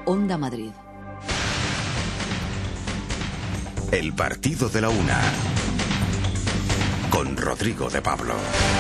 Onda Madrid. El partido de la una, con Rodrigo de Pablo.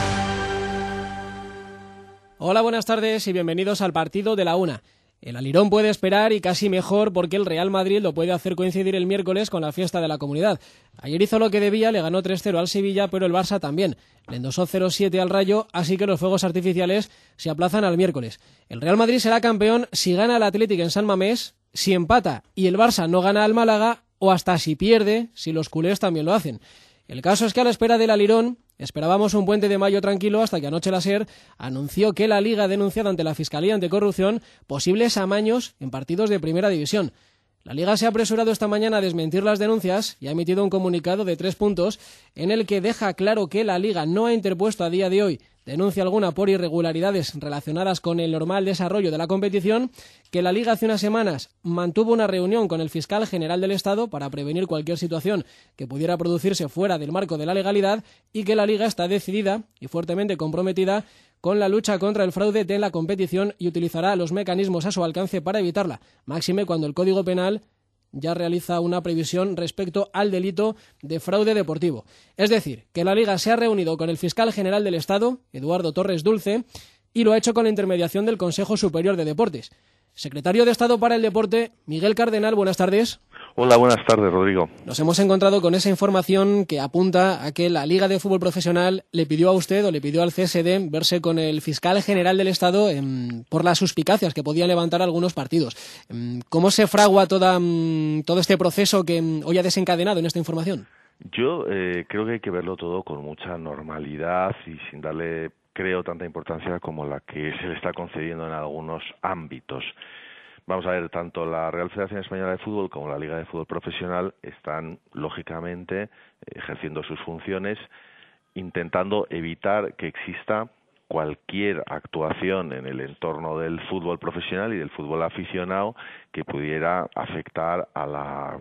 Hola, buenas tardes y bienvenidos al partido de la una. El Alirón puede esperar y casi mejor porque el Real Madrid lo puede hacer coincidir el miércoles con la fiesta de la Comunidad. Ayer hizo lo que debía, le ganó 3-0 al Sevilla, pero el Barça también. Le endosó 0-7 al Rayo, así que los fuegos artificiales se aplazan al miércoles. El Real Madrid será campeón si gana al Atlético en San Mamés, si empata y el Barça no gana al Málaga, o hasta si pierde, si los culés también lo hacen. El caso es que a la espera del Alirón esperábamos un puente de mayo tranquilo hasta que anoche la SER anunció que la Liga ha denunciado ante la Fiscalía Anticorrupción posibles amaños en partidos de Primera División. La Liga se ha apresurado esta mañana a desmentir las denuncias y ha emitido un comunicado de 3 puntos en el que deja claro que la Liga no ha interpuesto a día de hoy denuncia alguna por irregularidades relacionadas con el normal desarrollo de la competición, que la Liga hace unas semanas mantuvo una reunión con el fiscal general del Estado para prevenir cualquier situación que pudiera producirse fuera del marco de la legalidad y que la Liga está decidida y fuertemente comprometida con la lucha contra el fraude de la competición y utilizará los mecanismos a su alcance para evitarla, máxime cuando el Código Penal ya realiza una previsión respecto al delito de fraude deportivo. Es decir, que la Liga se ha reunido con el fiscal general del Estado, Eduardo Torres Dulce, y lo ha hecho con la intermediación del Consejo Superior de Deportes. Secretario de Estado para el Deporte, Miguel Cardenal, buenas tardes. Hola, buenas tardes, Rodrigo. Nos hemos encontrado con esa información que apunta a que la Liga de Fútbol Profesional le pidió a usted o le pidió al CSD verse con el fiscal general del Estado por las suspicacias que podían levantar algunos partidos. ¿Cómo se fragua todo este proceso que hoy ha desencadenado en esta información? Yo creo que hay que verlo todo con mucha normalidad y sin darle, creo, tanta importancia como la que se le está concediendo en algunos ámbitos. Vamos a ver, tanto la Real Federación Española de Fútbol como la Liga de Fútbol Profesional están, lógicamente, ejerciendo sus funciones, intentando evitar que exista cualquier actuación en el entorno del fútbol profesional y del fútbol aficionado que pudiera afectar a la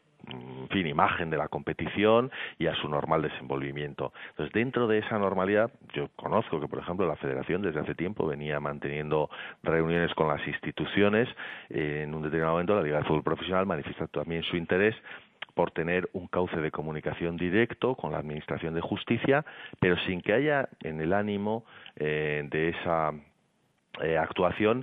imagen de la competición y a su normal desenvolvimiento. Entonces, dentro de esa normalidad, yo conozco que, por ejemplo, la Federación desde hace tiempo venía manteniendo reuniones con las instituciones. En un determinado momento, la Liga de Fútbol Profesional manifiesta también su interés por tener un cauce de comunicación directo con la Administración de Justicia, pero sin que haya en el ánimo de esa actuación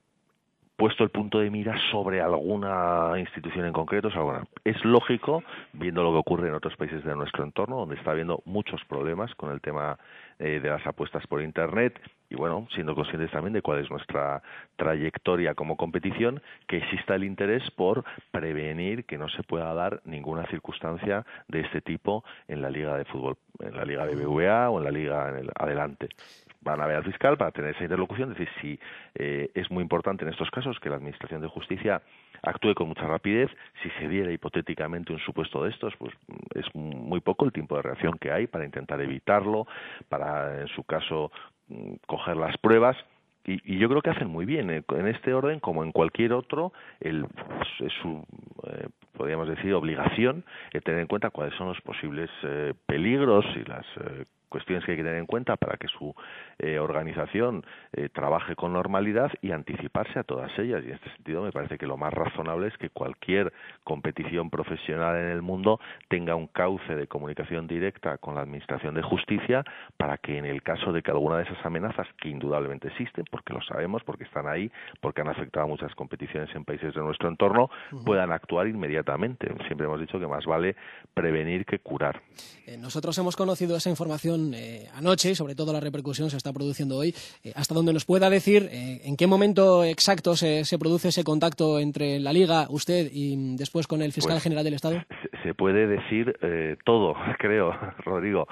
puesto el punto de mira sobre alguna institución en concreto. O sea, bueno, es lógico, viendo lo que ocurre en otros países de nuestro entorno, donde está habiendo muchos problemas con el tema de las apuestas por Internet, y bueno, siendo conscientes también de cuál es nuestra trayectoria como competición, que exista el interés por prevenir que no se pueda dar ninguna circunstancia de este tipo en la Liga de Fútbol, en la Liga BBVA o en la Liga adelante. Van a ver al fiscal para tener esa interlocución, es decir, si es muy importante en estos casos que la Administración de Justicia actúe con mucha rapidez. Si se diera hipotéticamente un supuesto de estos, pues es muy poco el tiempo de reacción que hay para intentar evitarlo, para, en su caso, coger las pruebas. Y yo creo que hacen muy bien, en este orden como en cualquier otro, es su, podríamos decir, obligación tener en cuenta cuáles son los posibles peligros y las cuestiones que hay que tener en cuenta para que su organización trabaje con normalidad y anticiparse a todas ellas. Y en este sentido me parece que lo más razonable es que cualquier competición profesional en el mundo tenga un cauce de comunicación directa con la Administración de Justicia para que en el caso de que alguna de esas amenazas, que indudablemente existen, porque lo sabemos, porque están ahí, porque han afectado a muchas competiciones en países de nuestro entorno, puedan actuar inmediatamente. Siempre hemos dicho que más vale prevenir que curar. Nosotros hemos conocido esa información anoche y sobre todo la repercusión se está produciendo hoy. Hasta donde nos pueda decir en qué momento exacto se produce ese contacto entre la Liga, usted y después con el fiscal general del Estado. Se puede decir todo, creo, Rodrigo.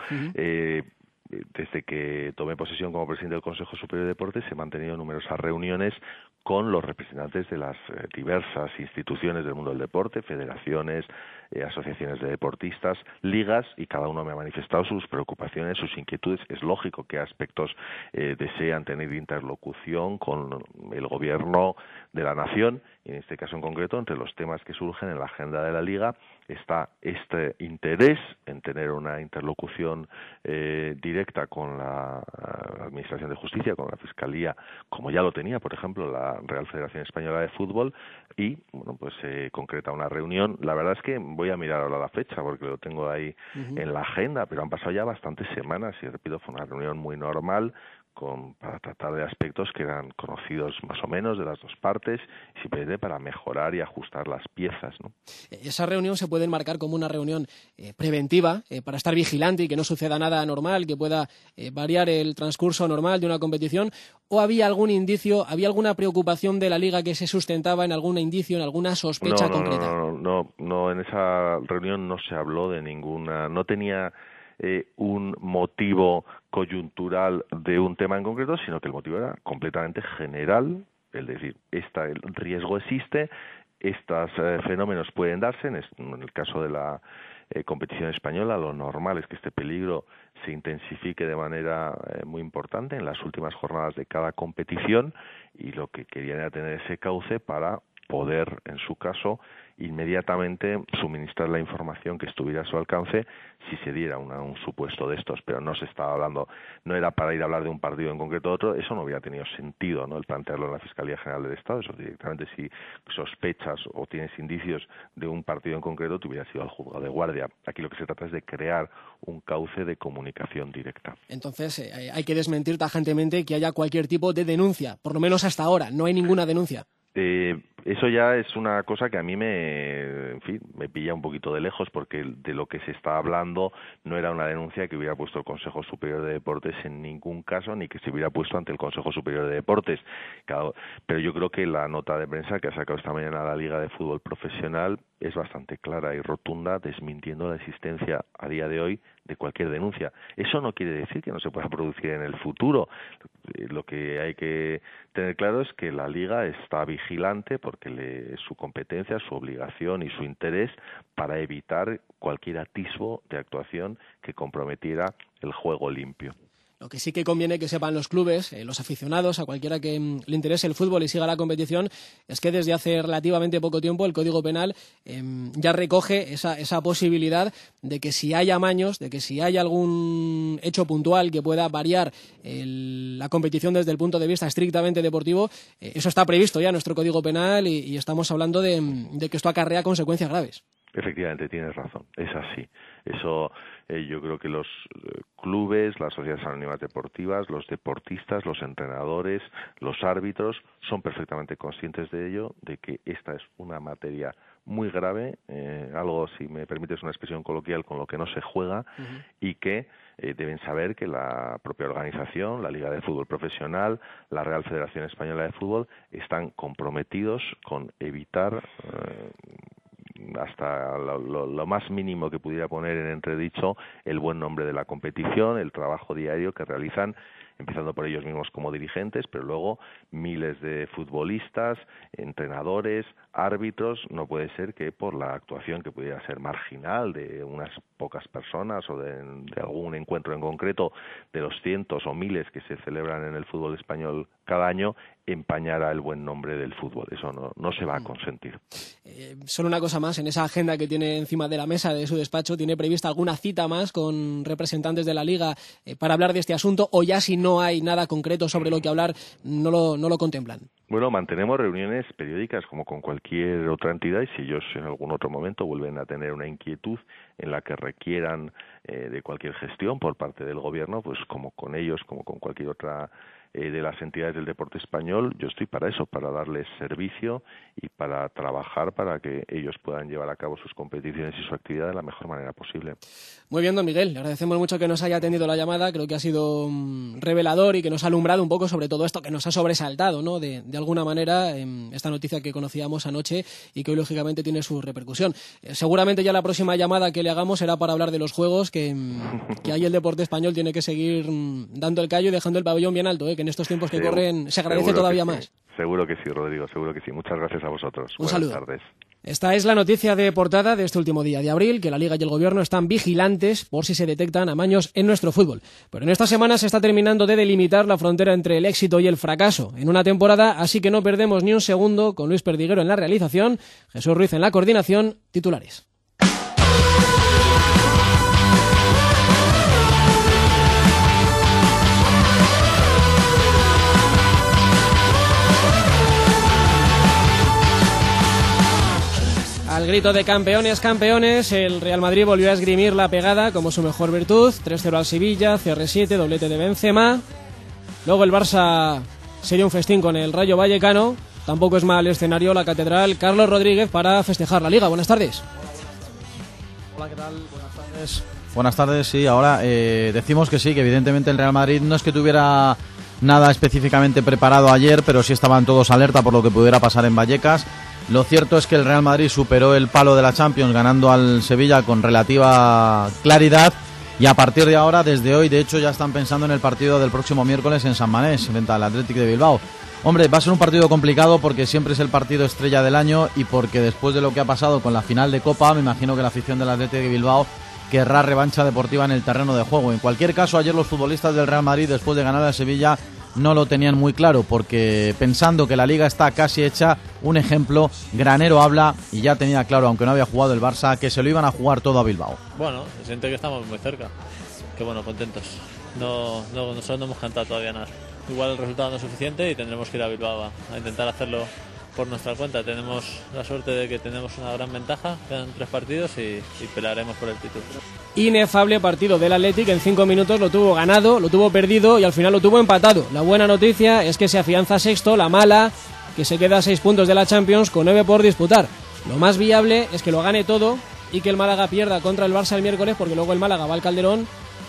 Desde que tomé posesión como presidente del Consejo Superior de Deportes he mantenido numerosas reuniones con los representantes de las diversas instituciones del mundo del deporte, federaciones, asociaciones de deportistas, ligas, y cada uno me ha manifestado sus preocupaciones, sus inquietudes. Es lógico que aspectos desean tener interlocución con el gobierno de la nación, y en este caso en concreto, entre los temas que surgen en la agenda de la Liga está este interés en tener una interlocución directa directa con la Administración de Justicia, con la Fiscalía, como ya lo tenía, por ejemplo, la Real Federación Española de Fútbol, y bueno, pues se concreta una reunión. La verdad es que voy a mirar ahora la fecha porque lo tengo ahí en la agenda, pero han pasado ya bastantes semanas y repito, fue una reunión muy normal para tratar de aspectos que eran conocidos más o menos de las dos partes, y simplemente para mejorar y ajustar las piezas, ¿no? Esa reunión se puede enmarcar como una reunión preventiva, para estar vigilante y que no suceda nada anormal, que pueda variar el transcurso normal de una competición, ¿o había algún indicio, había alguna preocupación de la Liga que se sustentaba en algún indicio, en alguna sospecha concreta? No, en esa reunión no se habló de ninguna, no tenía un motivo coyuntural de un tema en concreto, sino que el motivo era completamente general, es decir, el riesgo existe, estos fenómenos pueden darse, en el caso de la competición española, lo normal es que este peligro se intensifique de manera muy importante en las últimas jornadas de cada competición, y lo que querían era tener ese cauce para poder, en su caso, inmediatamente suministrar la información que estuviera a su alcance si se diera un supuesto de estos, pero no se estaba hablando, no era para ir a hablar de un partido en concreto o otro, eso no hubiera tenido sentido, ¿no?, el plantearlo en la Fiscalía General del Estado. Eso directamente, si sospechas o tienes indicios de un partido en concreto, te hubieras ido al juzgado de guardia. Aquí lo que se trata es de crear un cauce de comunicación directa. Entonces hay que desmentir tajantemente que haya cualquier tipo de denuncia, por lo menos hasta ahora, no hay ninguna denuncia. Eso ya es una cosa que a mí me pilla un poquito de lejos, porque de lo que se está hablando no era una denuncia que hubiera puesto el Consejo Superior de Deportes en ningún caso, ni que se hubiera puesto ante el Consejo Superior de Deportes. Pero yo creo que la nota de prensa que ha sacado esta mañana la Liga de Fútbol Profesional es bastante clara y rotunda, desmintiendo la existencia a día de hoy de cualquier denuncia. Eso no quiere decir que no se pueda producir en el futuro. Lo que hay que tener claro es que la Liga está vigilante, porque su competencia, su obligación y su interés para evitar cualquier atisbo de actuación que comprometiera el juego limpio. Lo que sí que conviene que sepan los clubes, los aficionados, a cualquiera que le interese el fútbol y siga la competición, es que desde hace relativamente poco tiempo el Código Penal ya recoge esa posibilidad de que si hay amaños, de que si hay algún hecho puntual que pueda variar la competición desde el punto de vista estrictamente deportivo, eso está previsto ya en nuestro Código Penal y estamos hablando de que esto acarrea consecuencias graves. Efectivamente, tienes razón, es así. Eso yo creo que los clubes, las sociedades anónimas deportivas, los deportistas, los entrenadores, los árbitros son perfectamente conscientes de ello, de que esta es una materia muy grave, algo, si me permites una expresión coloquial, con lo que no se juega, y que deben saber que la propia organización, la Liga de Fútbol Profesional, la Real Federación Española de Fútbol, están comprometidos con evitar hasta lo más mínimo que pudiera poner en entredicho el buen nombre de la competición, el trabajo diario que realizan, empezando por ellos mismos como dirigentes, pero luego miles de futbolistas, entrenadores, árbitros. No puede ser que por la actuación que pudiera ser marginal de unas pocas personas o de algún encuentro en concreto, de los cientos o miles que se celebran en el fútbol español cada año, empañara el buen nombre del fútbol. Eso no se va a consentir. Solo una cosa más, en esa agenda que tiene encima de la mesa de su despacho, ¿tiene prevista alguna cita más con representantes de la Liga para hablar de este asunto, o ya si no hay nada concreto sobre lo que hablar, no lo contemplan? Bueno, mantenemos reuniones periódicas como con cualquier otra entidad, y si ellos en algún otro momento vuelven a tener una inquietud en la que requieran de cualquier gestión por parte del gobierno, pues como con ellos, como con cualquier otra de las entidades del deporte español, yo estoy para eso, para darles servicio y para trabajar para que ellos puedan llevar a cabo sus competiciones y su actividad de la mejor manera posible. Muy bien, don Miguel, le agradecemos mucho que nos haya atendido la llamada. Creo que ha sido revelador y que nos ha alumbrado un poco sobre todo esto que nos ha sobresaltado, ¿no? De alguna manera, esta noticia que conocíamos anoche y que hoy lógicamente tiene su repercusión. Seguramente ya la próxima llamada que le hagamos será para hablar de los juegos, que ahí el deporte español tiene que seguir dando el callo y dejando el pabellón bien alto, que en estos tiempos que corren se agradece todavía más. Seguro que sí, Rodrigo, seguro que sí. Muchas gracias a vosotros. Un saludo. Buenas tardes. Esta es la noticia de portada de este último día de abril, que la Liga y el Gobierno están vigilantes por si se detectan amaños en nuestro fútbol. Pero en esta semana se está terminando de delimitar la frontera entre el éxito y el fracaso en una temporada, así que no perdemos ni un segundo con Luis Perdiguero en la realización, Jesús Ruiz en la coordinación. Titulares. grito de campeones, campeones, el Real Madrid volvió a esgrimir la pegada como su mejor virtud. 3-0 al Sevilla, CR7, doblete de Benzema. Luego el Barça se dio un festín con el Rayo Vallecano. Tampoco es mal escenario la Catedral. Carlos Rodríguez para festejar la Liga. Buenas tardes. Hola, ¿qué tal? Buenas tardes. Buenas tardes, sí. Ahora decimos que sí, que evidentemente el Real Madrid no es que tuviera nada específicamente preparado ayer, pero sí estaban todos alerta por lo que pudiera pasar en Vallecas. Lo cierto es que el Real Madrid superó el palo de la Champions ganando al Sevilla con relativa claridad, y a partir de ahora, desde hoy, de hecho ya están pensando en el partido del próximo miércoles en San Mamés frente al Athletic de Bilbao. Hombre, va a ser un partido complicado porque siempre es el partido estrella del año y porque después de lo que ha pasado con la final de Copa, me imagino que la afición del Athletic de Bilbao querrá revancha deportiva en el terreno de juego. En cualquier caso, ayer los futbolistas del Real Madrid, después de ganar a Sevilla, no lo tenían muy claro, porque pensando que la Liga está casi hecha, un ejemplo, Granero habla y ya tenía claro, aunque no había jugado el Barça, que se lo iban a jugar todo a Bilbao. Bueno, siento que estamos muy cerca, que bueno, contentos. Nosotros no hemos cantado todavía nada. Igual el resultado no es suficiente y tendremos que ir a Bilbao a intentar hacerlo por nuestra cuenta. Tenemos la suerte de que tenemos una gran ventaja, quedan 3 partidos y pelearemos por el título. Inefable partido del Athletic, en 5 minutos lo tuvo ganado, lo tuvo perdido y al final lo tuvo empatado. La buena noticia es que se afianza sexto, la mala que se queda a 6 puntos de la Champions con 9 por disputar. Lo más viable es que lo gane todo y que el Málaga pierda contra el Barça el miércoles, porque luego el Málaga va al Calderón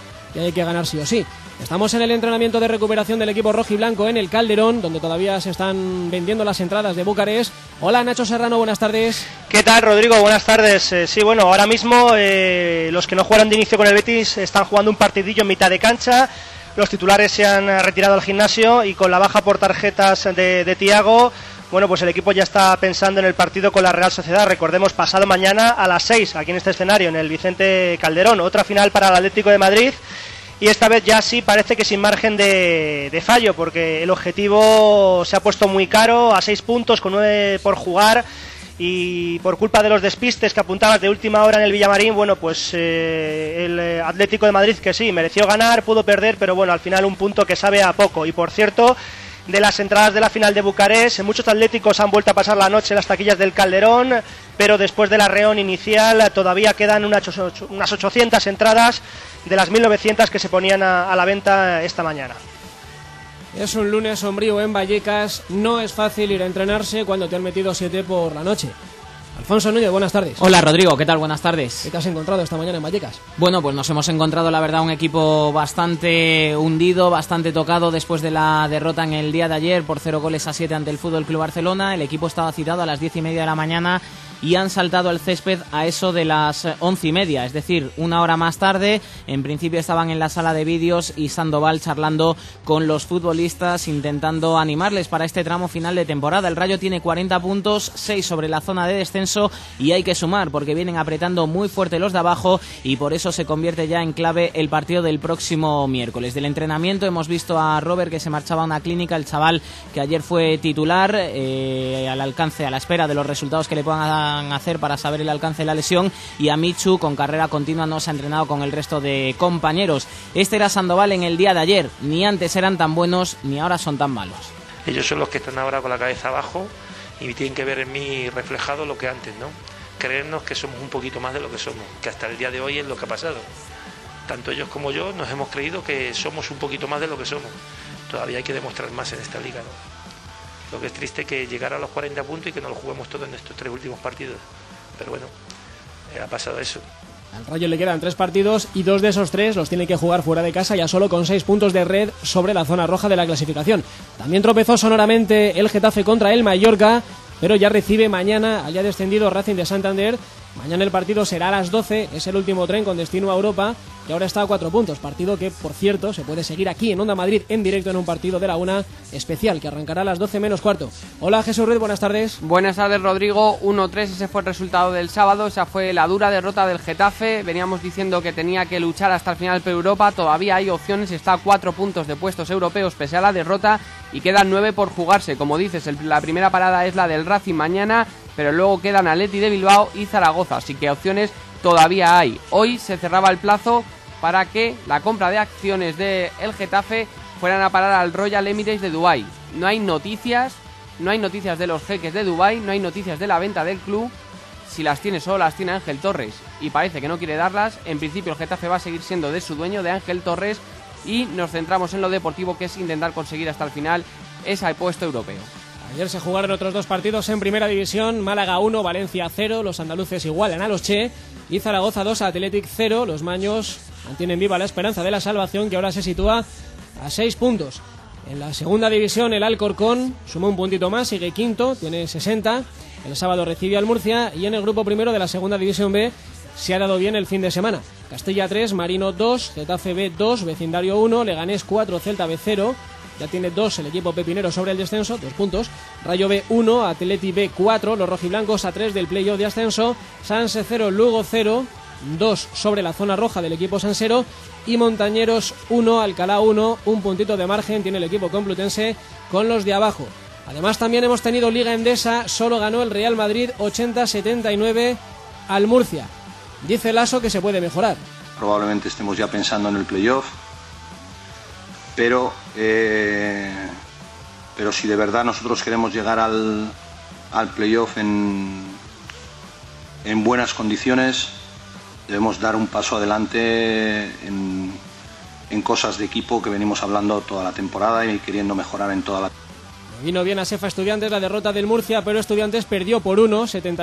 y hay que ganar sí o sí. Estamos en el entrenamiento de recuperación del equipo rojiblanco en el Calderón, donde todavía se están vendiendo las entradas de Bucarest. Hola, Nacho Serrano, buenas tardes. ¿Qué tal, Rodrigo? Buenas tardes. Sí, bueno, ahora mismo los que no jugaron de inicio con el Betis están jugando un partidillo en mitad de cancha. Los titulares se han retirado al gimnasio y con la baja por tarjetas de Thiago, bueno, pues el equipo ya está pensando en el partido con la Real Sociedad. Recordemos, pasado mañana a las 6, aquí en este escenario, en el Vicente Calderón. Otra final para el Atlético de Madrid. Y esta vez ya sí parece que sin margen de fallo, porque el objetivo se ha puesto muy caro, a 6 puntos, con 9 por jugar, y por culpa de los despistes que apuntabas de última hora en el Villamarín, bueno, pues el Atlético de Madrid, que sí, mereció ganar, pudo perder, pero bueno, al final un punto que sabe a poco. Y por cierto, de las entradas de la final de Bucarest, muchos atléticos han vuelto a pasar la noche en las taquillas del Calderón, pero después del arreón inicial todavía quedan unas 800 entradas de las 1900 que se ponían a la venta esta mañana. Es un lunes sombrío en Vallecas, no es fácil ir a entrenarse cuando te han metido 7 por la noche. Alfonso Núñez, buenas tardes. Hola, Rodrigo, ¿qué tal? Buenas tardes. ¿Qué te has encontrado esta mañana en Vallecas? Bueno, pues nos hemos encontrado, la verdad, un equipo bastante hundido, bastante tocado después de la derrota en el día de ayer por 0-7 ante el Fútbol Club Barcelona. El equipo estaba citado a las 10:30 de la mañana y han saltado al césped a eso de las 11:30, es decir, una hora más tarde. En principio estaban en la sala de vídeos y Sandoval charlando con los futbolistas, intentando animarles para este tramo final de temporada. El Rayo tiene 40 puntos, 6 sobre la zona de descenso, y hay que sumar porque vienen apretando muy fuerte los de abajo, y por eso se convierte ya en clave el partido del próximo miércoles. Del entrenamiento hemos visto a Robert, que se marchaba a una clínica, el chaval que ayer fue titular, al alcance, a la espera de los resultados que le puedan hacer para saber el alcance de la lesión, y a Michu, con carrera continua, no se ha entrenado con el resto de compañeros. Este era Sandoval en el día de ayer. Ni antes eran tan buenos, ni ahora son tan malos. Ellos son los que están ahora con la cabeza abajo y tienen que ver en mí reflejado lo que antes, ¿no? Creernos que somos un poquito más de lo que somos, que hasta el día de hoy es lo que ha pasado. Tanto ellos como yo nos hemos creído que somos un poquito más de lo que somos. Todavía hay que demostrar más en esta liga, ¿no? Lo que es triste es que llegar a los 40 puntos y que no lo juguemos todo en estos 3 últimos partidos. Pero bueno, ha pasado eso. Al Rayo le quedan 3 partidos y 2 de esos 3 los tiene que jugar fuera de casa, ya solo con 6 puntos de red sobre la zona roja de la clasificación. También tropezó sonoramente el Getafe contra el Mallorca, pero ya recibe mañana al ya descendido Racing de Santander. Mañana el partido será a las 12, es el último tren con destino a Europa, que ahora está a 4 puntos. Partido que, por cierto, se puede seguir aquí en Onda Madrid en directo en un partido de la una especial que arrancará a las 12 menos cuarto. Hola, Jesús Ruiz, buenas tardes. Buenas tardes, Rodrigo. 1-3, ese fue el resultado del sábado. Esa fue la dura derrota del Getafe. Veníamos diciendo que tenía que luchar hasta el final por Europa. Todavía hay opciones, está a 4 puntos de puestos europeos pese a la derrota, y quedan 9 por jugarse. Como dices, la primera parada es la del Racing mañana, pero luego quedan Athletic de Bilbao y Zaragoza, así que opciones todavía hay. Hoy se cerraba el plazo para que la compra de acciones del Getafe fueran a parar al Royal Emirates de Dubái. No hay noticias de los jeques de Dubái, no hay noticias de la venta del club. si las tiene solo las tiene Ángel Torres y parece que no quiere darlas. En principio el Getafe va a seguir siendo de su dueño, de Ángel Torres, y nos centramos en lo deportivo, que es intentar conseguir hasta el final ese puesto europeo. Ayer se jugaron otros dos partidos en Primera División. Málaga 1, Valencia 0. Los andaluces igualan a los Che. Y Zaragoza 2, Athletic 0. Los maños mantienen viva la esperanza de la salvación, que ahora se sitúa a 6 puntos. En la Segunda División el Alcorcón suma un puntito más, sigue quinto, tiene 60. El sábado recibe al Murcia. Y en el grupo primero de la Segunda División B se ha dado bien el fin de semana. Castilla 3, Marino 2, Getafe B 2, Vecindario 1, Leganés 4, Celta B 0. Ya tiene 2 el equipo pepinero sobre el descenso, 2 puntos. Rayo B 1, Atleti B 4, los rojiblancos a 3 del playoff de ascenso. Sanse 0, Lugo 0, 2 sobre la zona roja del equipo sansero. Y Montañeros 1, Alcalá 1, un puntito de margen tiene el equipo complutense con los de abajo. Además también hemos tenido Liga Endesa, solo ganó el Real Madrid 80-79 al Murcia. Dice Lasso que se puede mejorar. Probablemente estemos ya pensando en el playoff. Pero si de verdad nosotros queremos llegar al playoff en buenas condiciones, debemos dar un paso adelante en cosas de equipo que venimos hablando toda la temporada y queriendo mejorar en toda la temporada. Vino bien a Sefa Estudiantes la derrota del Murcia, pero Estudiantes perdió por 1,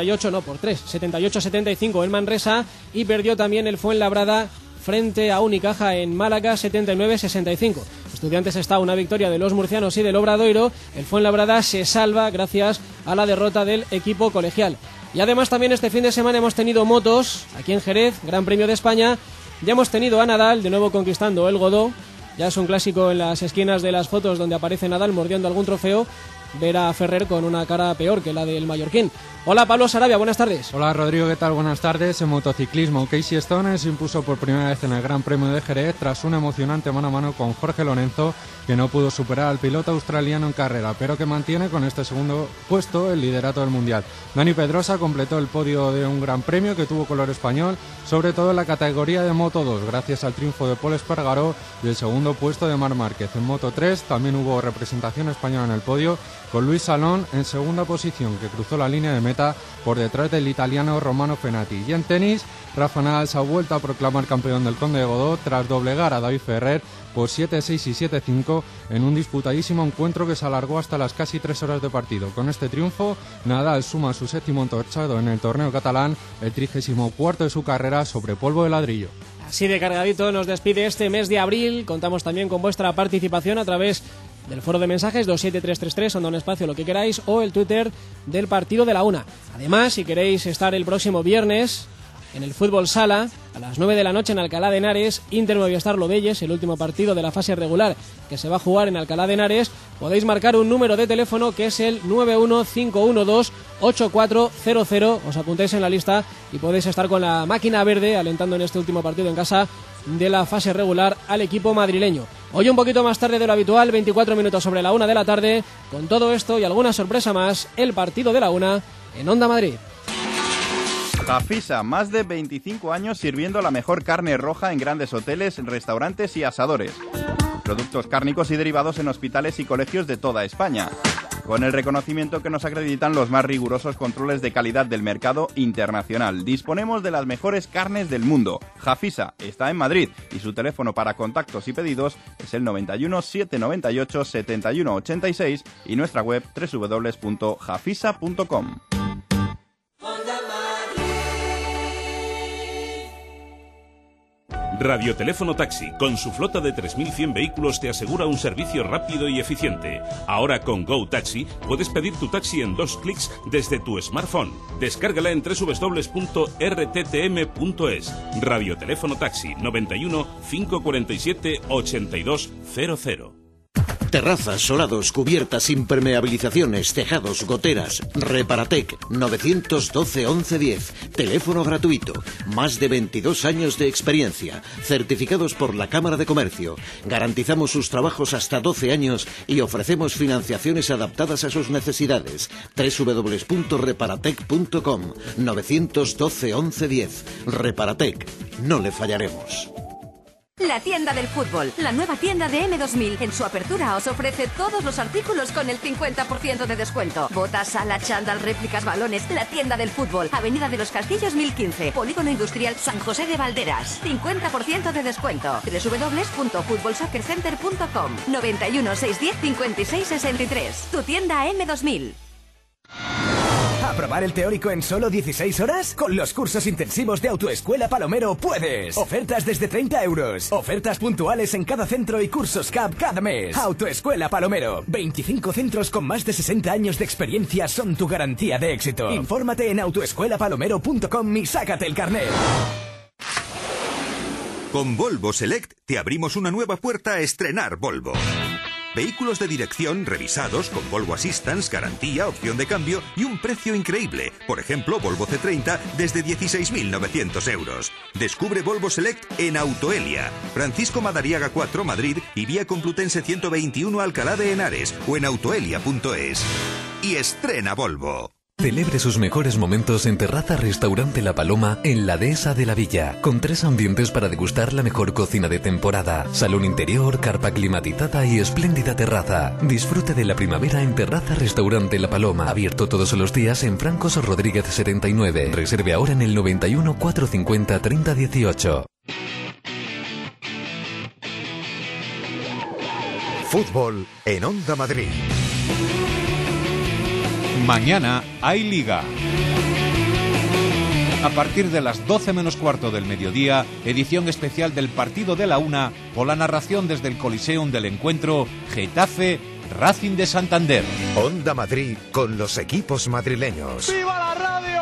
78-75 en Manresa, y perdió también el Fuenlabrada frente a Unicaja en Málaga, 79-65. Estudiantes está a una victoria de los murcianos y del Obradoiro. El Fuenlabrada se salva gracias a la derrota del equipo colegial. Y además también este fin de semana hemos tenido motos aquí en Jerez, Gran Premio de España. Ya hemos tenido a Nadal de nuevo conquistando el Godó. Ya es un clásico en las esquinas de las fotos donde aparece Nadal mordiendo algún trofeo, ver a Ferrer con una cara peor que la del mallorquín. Hola Pablo Sarabia, buenas tardes. Hola Rodrigo, ¿qué tal? Buenas tardes. En motociclismo, Casey Stoner se impuso por primera vez en el Gran Premio de Jerez tras un emocionante mano a mano con Jorge Lorenzo, que no pudo superar al piloto australiano en carrera, pero que mantiene con este segundo puesto el liderato del Mundial. Dani Pedrosa completó el podio de un Gran Premio que tuvo color español, sobre todo en la categoría de Moto 2, gracias al triunfo de Pol Espargaró y el segundo puesto de Marc Márquez. En Moto 3 también hubo representación española en el podio, con Luis Salón en segunda posición, que cruzó la línea de meta por detrás del italiano Romano Fenati. Y en tenis, Rafa Nadal se ha vuelto a proclamar campeón del Conde de Godó tras doblegar a David Ferrer por 7-6 y 7-5 en un disputadísimo encuentro que se alargó hasta las casi 3 horas de partido. Con este triunfo, Nadal suma su 7º entorchado en el torneo catalán, el 34º de su carrera sobre polvo de ladrillo. Así de cargadito nos despide este mes de abril. Contamos también con vuestra participación a través del foro de mensajes 27333, onda un espacio, lo que queráis, o el Twitter del Partido de la Una. Además, si queréis estar el próximo viernes en el Fútbol Sala, a las 9 de la noche en Alcalá de Henares, Inter Movistar Lobelles, el último partido de la fase regular que se va a jugar en Alcalá de Henares, podéis marcar un número de teléfono que es el 915128400. Os apuntáis en la lista y podéis estar con la máquina verde alentando en este último partido en casa de la fase regular al equipo madrileño. Hoy un poquito más tarde de lo habitual, 24 minutos sobre la 1 de la tarde. Con todo esto y alguna sorpresa más, el Partido de la Una en Onda Madrid. Jafisa, más de 25 años sirviendo la mejor carne roja en grandes hoteles, restaurantes y asadores. Productos cárnicos y derivados en hospitales y colegios de toda España, con el reconocimiento que nos acreditan los más rigurosos controles de calidad del mercado internacional. Disponemos de las mejores carnes del mundo. Jafisa está en Madrid y su teléfono para contactos y pedidos es el 91 798 71 86 y nuestra web www.jafisa.com. Radioteléfono Taxi, con su flota de 3.100 vehículos, te asegura un servicio rápido y eficiente. Ahora con Go Taxi puedes pedir tu taxi en 2 clics desde tu smartphone. Descárgala en www.rttm.es. Radioteléfono Taxi 91 547 8200. Terrazas, solados, cubiertas, impermeabilizaciones, tejados, goteras. Reparatec 912 1110. Teléfono gratuito. Más de 22 años de experiencia. Certificados por la Cámara de Comercio. Garantizamos sus trabajos hasta 12 años y ofrecemos financiaciones adaptadas a sus necesidades. www.reparatec.com 912 1110. Reparatec. No le fallaremos. La tienda del fútbol, la nueva tienda de M2000. En su apertura os ofrece todos los artículos con el 50% de descuento. Botas, sala, chándal, réplicas, balones. La tienda del fútbol, Avenida de los Castillos 1015, Polígono Industrial San José de Valderas. 50% de descuento. www.futbolsoccercenter.com. 91 610 56 63. Tu tienda M2000. ¿Aprobar el teórico en solo 16 horas? Con los cursos intensivos de Autoescuela Palomero puedes. Ofertas desde 30 euros. Ofertas puntuales en cada centro y cursos CAP cada mes. Autoescuela Palomero. 25 centros con más de 60 años de experiencia son tu garantía de éxito. Infórmate en autoescuelapalomero.com y sácate el carnet. Con Volvo Select te abrimos una nueva puerta a estrenar Volvo. Vehículos de dirección revisados con Volvo Assistance, garantía, opción de cambio y un precio increíble. Por ejemplo, Volvo C30 desde 16.900 euros. Descubre Volvo Select en Autoelia, Francisco Madariaga 4, Madrid y vía Complutense 121 Alcalá de Henares o en autoelia.es. Y estrena Volvo. Celebre sus mejores momentos en Terraza Restaurante La Paloma en la Dehesa de la Villa, con 3 ambientes para degustar la mejor cocina de temporada, salón interior, carpa climatizada y espléndida terraza. Disfrute de la primavera en Terraza Restaurante La Paloma, abierto todos los días en Francos Rodríguez 79. Reserve ahora en el 91 450 3018. Fútbol en Onda Madrid. Mañana hay Liga. A partir de las 12 menos cuarto del mediodía, edición especial del partido de la 1, con la narración desde el Coliseum del encuentro Getafe Racing de Santander. Onda Madrid con los equipos madrileños. ¡Viva la radio!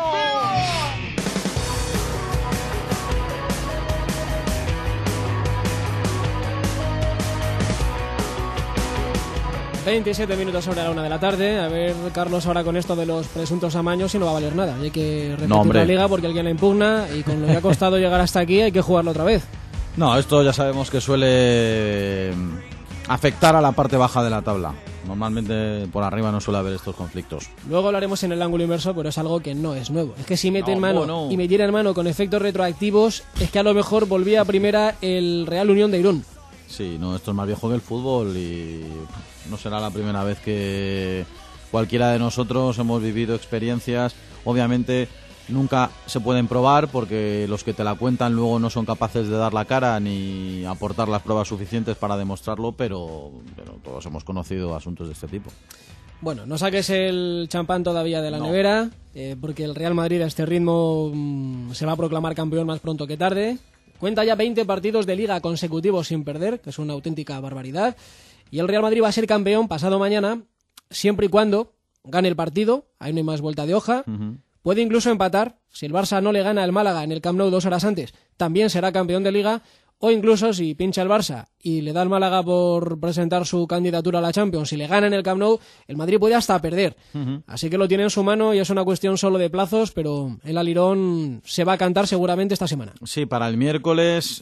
27 minutos sobre la 1 de la tarde. A ver, Carlos, ahora con esto de los presuntos amaños, si no va a valer nada. Hay que repetir la liga porque alguien la impugna y con lo que ha costado llegar hasta aquí hay que jugarlo otra vez. No, esto ya sabemos que suele afectar a la parte baja de la tabla. Normalmente por arriba no suele haber estos conflictos. Luego hablaremos en el ángulo inverso, pero es algo que no es nuevo. Es que si meten mano y metieran mano con efectos retroactivos, es que a lo mejor volvía a primera el Real Unión de Irún. Sí, no, esto es más viejo que el fútbol y no será la primera vez que cualquiera de nosotros hemos vivido experiencias. Obviamente nunca se pueden probar porque los que te la cuentan luego no son capaces de dar la cara ni aportar las pruebas suficientes para demostrarlo, pero todos hemos conocido asuntos de este tipo. Bueno, no saques el champán todavía de la nevera, porque el Real Madrid a este ritmo se va a proclamar campeón más pronto que tarde. Cuenta ya 20 partidos de Liga consecutivos sin perder, que es una auténtica barbaridad. Y el Real Madrid va a ser campeón pasado mañana, siempre y cuando gane el partido. Ahí no hay más vuelta de hoja. Puede incluso empatar. Si el Barça no le gana al Málaga en el Camp Nou 2 horas antes, también será campeón de Liga. O incluso si pincha el Barça y le da al Málaga por presentar su candidatura a la Champions, si le gana en el Camp Nou, el Madrid puede hasta perder. Así que lo tiene en su mano y es una cuestión solo de plazos, pero el Alirón se va a cantar seguramente esta semana. Sí, para el miércoles,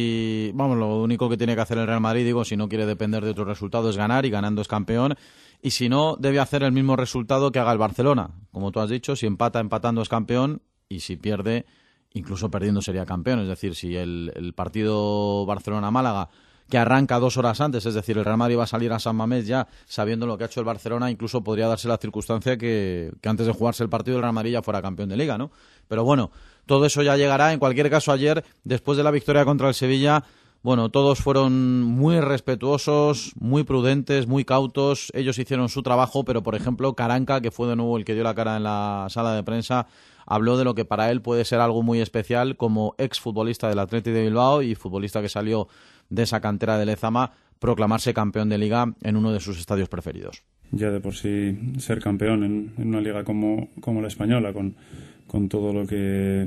lo único que tiene que hacer el Real Madrid, si no quiere depender de otro resultado, es ganar, y ganando es campeón. Y si no, debe hacer el mismo resultado que haga el Barcelona. Como tú has dicho, si empatando es campeón, y si pierde, incluso perdiendo sería campeón. Es decir, si el partido Barcelona-Málaga, que arranca 2 horas antes, es decir, el Real Madrid va a salir a San Mamés ya sabiendo lo que ha hecho el Barcelona, incluso podría darse la circunstancia que antes de jugarse el partido el Real Madrid ya fuera campeón de Liga, ¿no? Pero bueno, todo eso ya llegará. En cualquier caso, ayer, después de la victoria contra el Sevilla, todos fueron muy respetuosos, muy prudentes, muy cautos. Ellos hicieron su trabajo, pero por ejemplo, Caranca, que fue de nuevo el que dio la cara en la sala de prensa, habló de lo que para él puede ser algo muy especial como exfutbolista del Athletic de Bilbao y futbolista que salió de esa cantera de Lezama, proclamarse campeón de Liga en uno de sus estadios preferidos. Ya de por sí ser campeón en una liga como la española, con todo lo que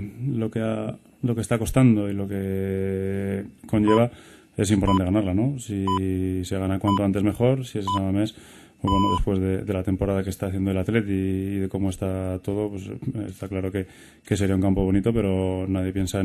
está costando y lo que conlleva, es importante ganarla, ¿no? Si se gana cuanto antes mejor, si es nada más. Pues bueno, después de la temporada que está haciendo el Athletic y de cómo está todo, pues está claro que sería un campo bonito, pero nadie piensa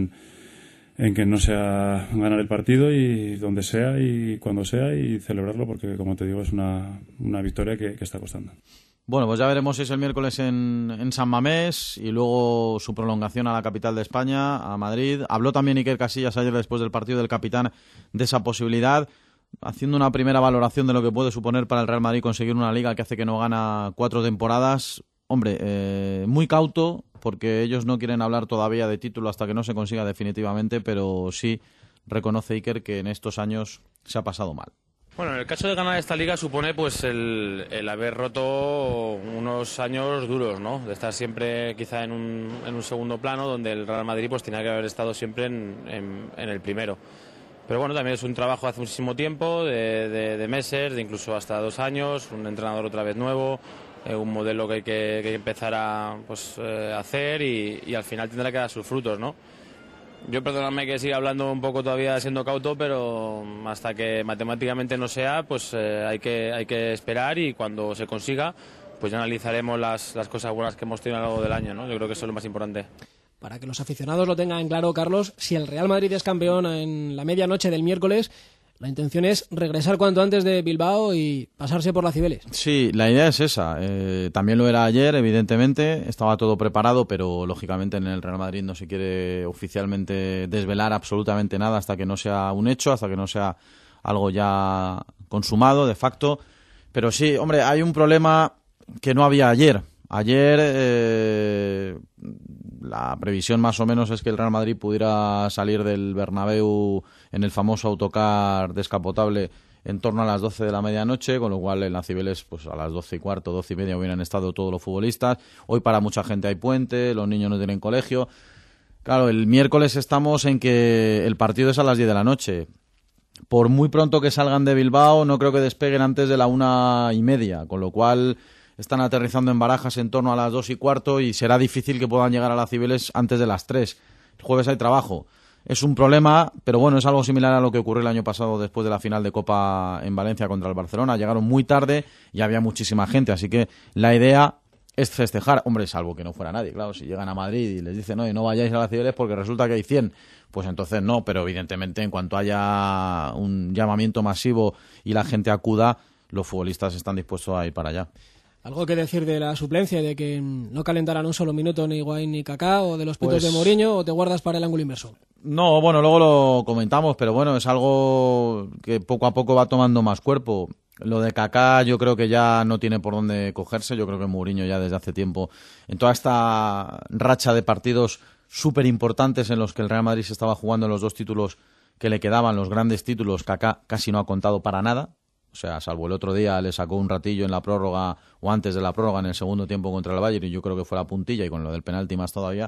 en que no sea ganar el partido y donde sea y cuando sea y celebrarlo, porque como te digo es una victoria que está costando. Bueno, pues ya veremos si es el miércoles en San Mamés y luego su prolongación a la capital de España, a Madrid. Habló también Iker Casillas ayer después del partido del capitán de esa posibilidad, haciendo una primera valoración de lo que puede suponer para el Real Madrid conseguir una liga que hace que no gana 4 temporadas. Hombre, muy cauto, porque ellos no quieren hablar todavía de título hasta que no se consiga definitivamente, pero sí reconoce Iker que en estos años se ha pasado mal. Bueno, en el caso de ganar esta liga supone pues el haber roto unos años duros, ¿no? De estar siempre quizá en un segundo plano, donde el Real Madrid pues tenía que haber estado siempre en el primero. Pero bueno, también es un trabajo hace muchísimo tiempo, de meses, de incluso hasta 2 años, un entrenador otra vez nuevo, un modelo que hay que empezar a hacer y al final tendrá que dar sus frutos, ¿no? Yo, perdóname que siga hablando un poco todavía siendo cauto, pero hasta que matemáticamente no sea, pues hay que esperar, y cuando se consiga, pues ya analizaremos las cosas buenas que hemos tenido a lo largo del año, ¿no? Yo creo que eso es lo más importante. Para que los aficionados lo tengan claro, Carlos, si el Real Madrid es campeón en la medianoche del miércoles, la intención es regresar cuanto antes de Bilbao y pasarse por la Cibeles. Sí, la idea es esa. También lo era ayer, evidentemente. Estaba todo preparado, pero lógicamente en el Real Madrid no se quiere oficialmente desvelar absolutamente nada hasta que no sea un hecho, hasta que no sea algo ya consumado, de facto. Pero sí, hombre, hay un problema que no había ayer. Ayer la previsión más o menos es que el Real Madrid pudiera salir del Bernabéu en el famoso autocar descapotable en torno a las 12 de la medianoche, con lo cual en la Cibeles pues a las 12 y cuarto, 12 y media hubieran estado todos los futbolistas. Hoy para mucha gente hay puente, los niños no tienen colegio. Claro, el miércoles estamos en que el partido es a las 10 de la noche. Por muy pronto que salgan de Bilbao, no creo que despeguen antes de la 1:30, con lo cual están aterrizando en Barajas en torno a las 2 y cuarto y será difícil que puedan llegar a la Cibeles antes de las 3. El jueves hay trabajo. Es un problema, pero bueno, es algo similar a lo que ocurrió el año pasado después de la final de Copa en Valencia contra el Barcelona. Llegaron muy tarde y había muchísima gente, así que la idea es festejar. Hombre, salvo que no fuera nadie, claro, si llegan a Madrid y les dicen, oye, no vayáis a la Cibeles porque resulta que hay 100, pues entonces no, pero evidentemente en cuanto haya un llamamiento masivo y la gente acuda, los futbolistas están dispuestos a ir para allá. ¿Algo que decir de la suplencia, de que no calentarán un solo minuto ni Higuaín ni Kaká, o de los pitos de Mourinho, o te guardas para el ángulo inverso? No, bueno, luego lo comentamos, pero bueno, es algo que poco a poco va tomando más cuerpo. Lo de Kaká yo creo que ya no tiene por dónde cogerse. Yo creo que Mourinho ya desde hace tiempo, en toda esta racha de partidos súper importantes en los que el Real Madrid se estaba jugando los 2 títulos que le quedaban, los grandes títulos, Kaká casi no ha contado para nada. O sea, salvo el otro día le sacó un ratillo en la prórroga o antes de la prórroga en el segundo tiempo contra el Bayern, y yo creo que fue la puntilla, y con lo del penalti más todavía,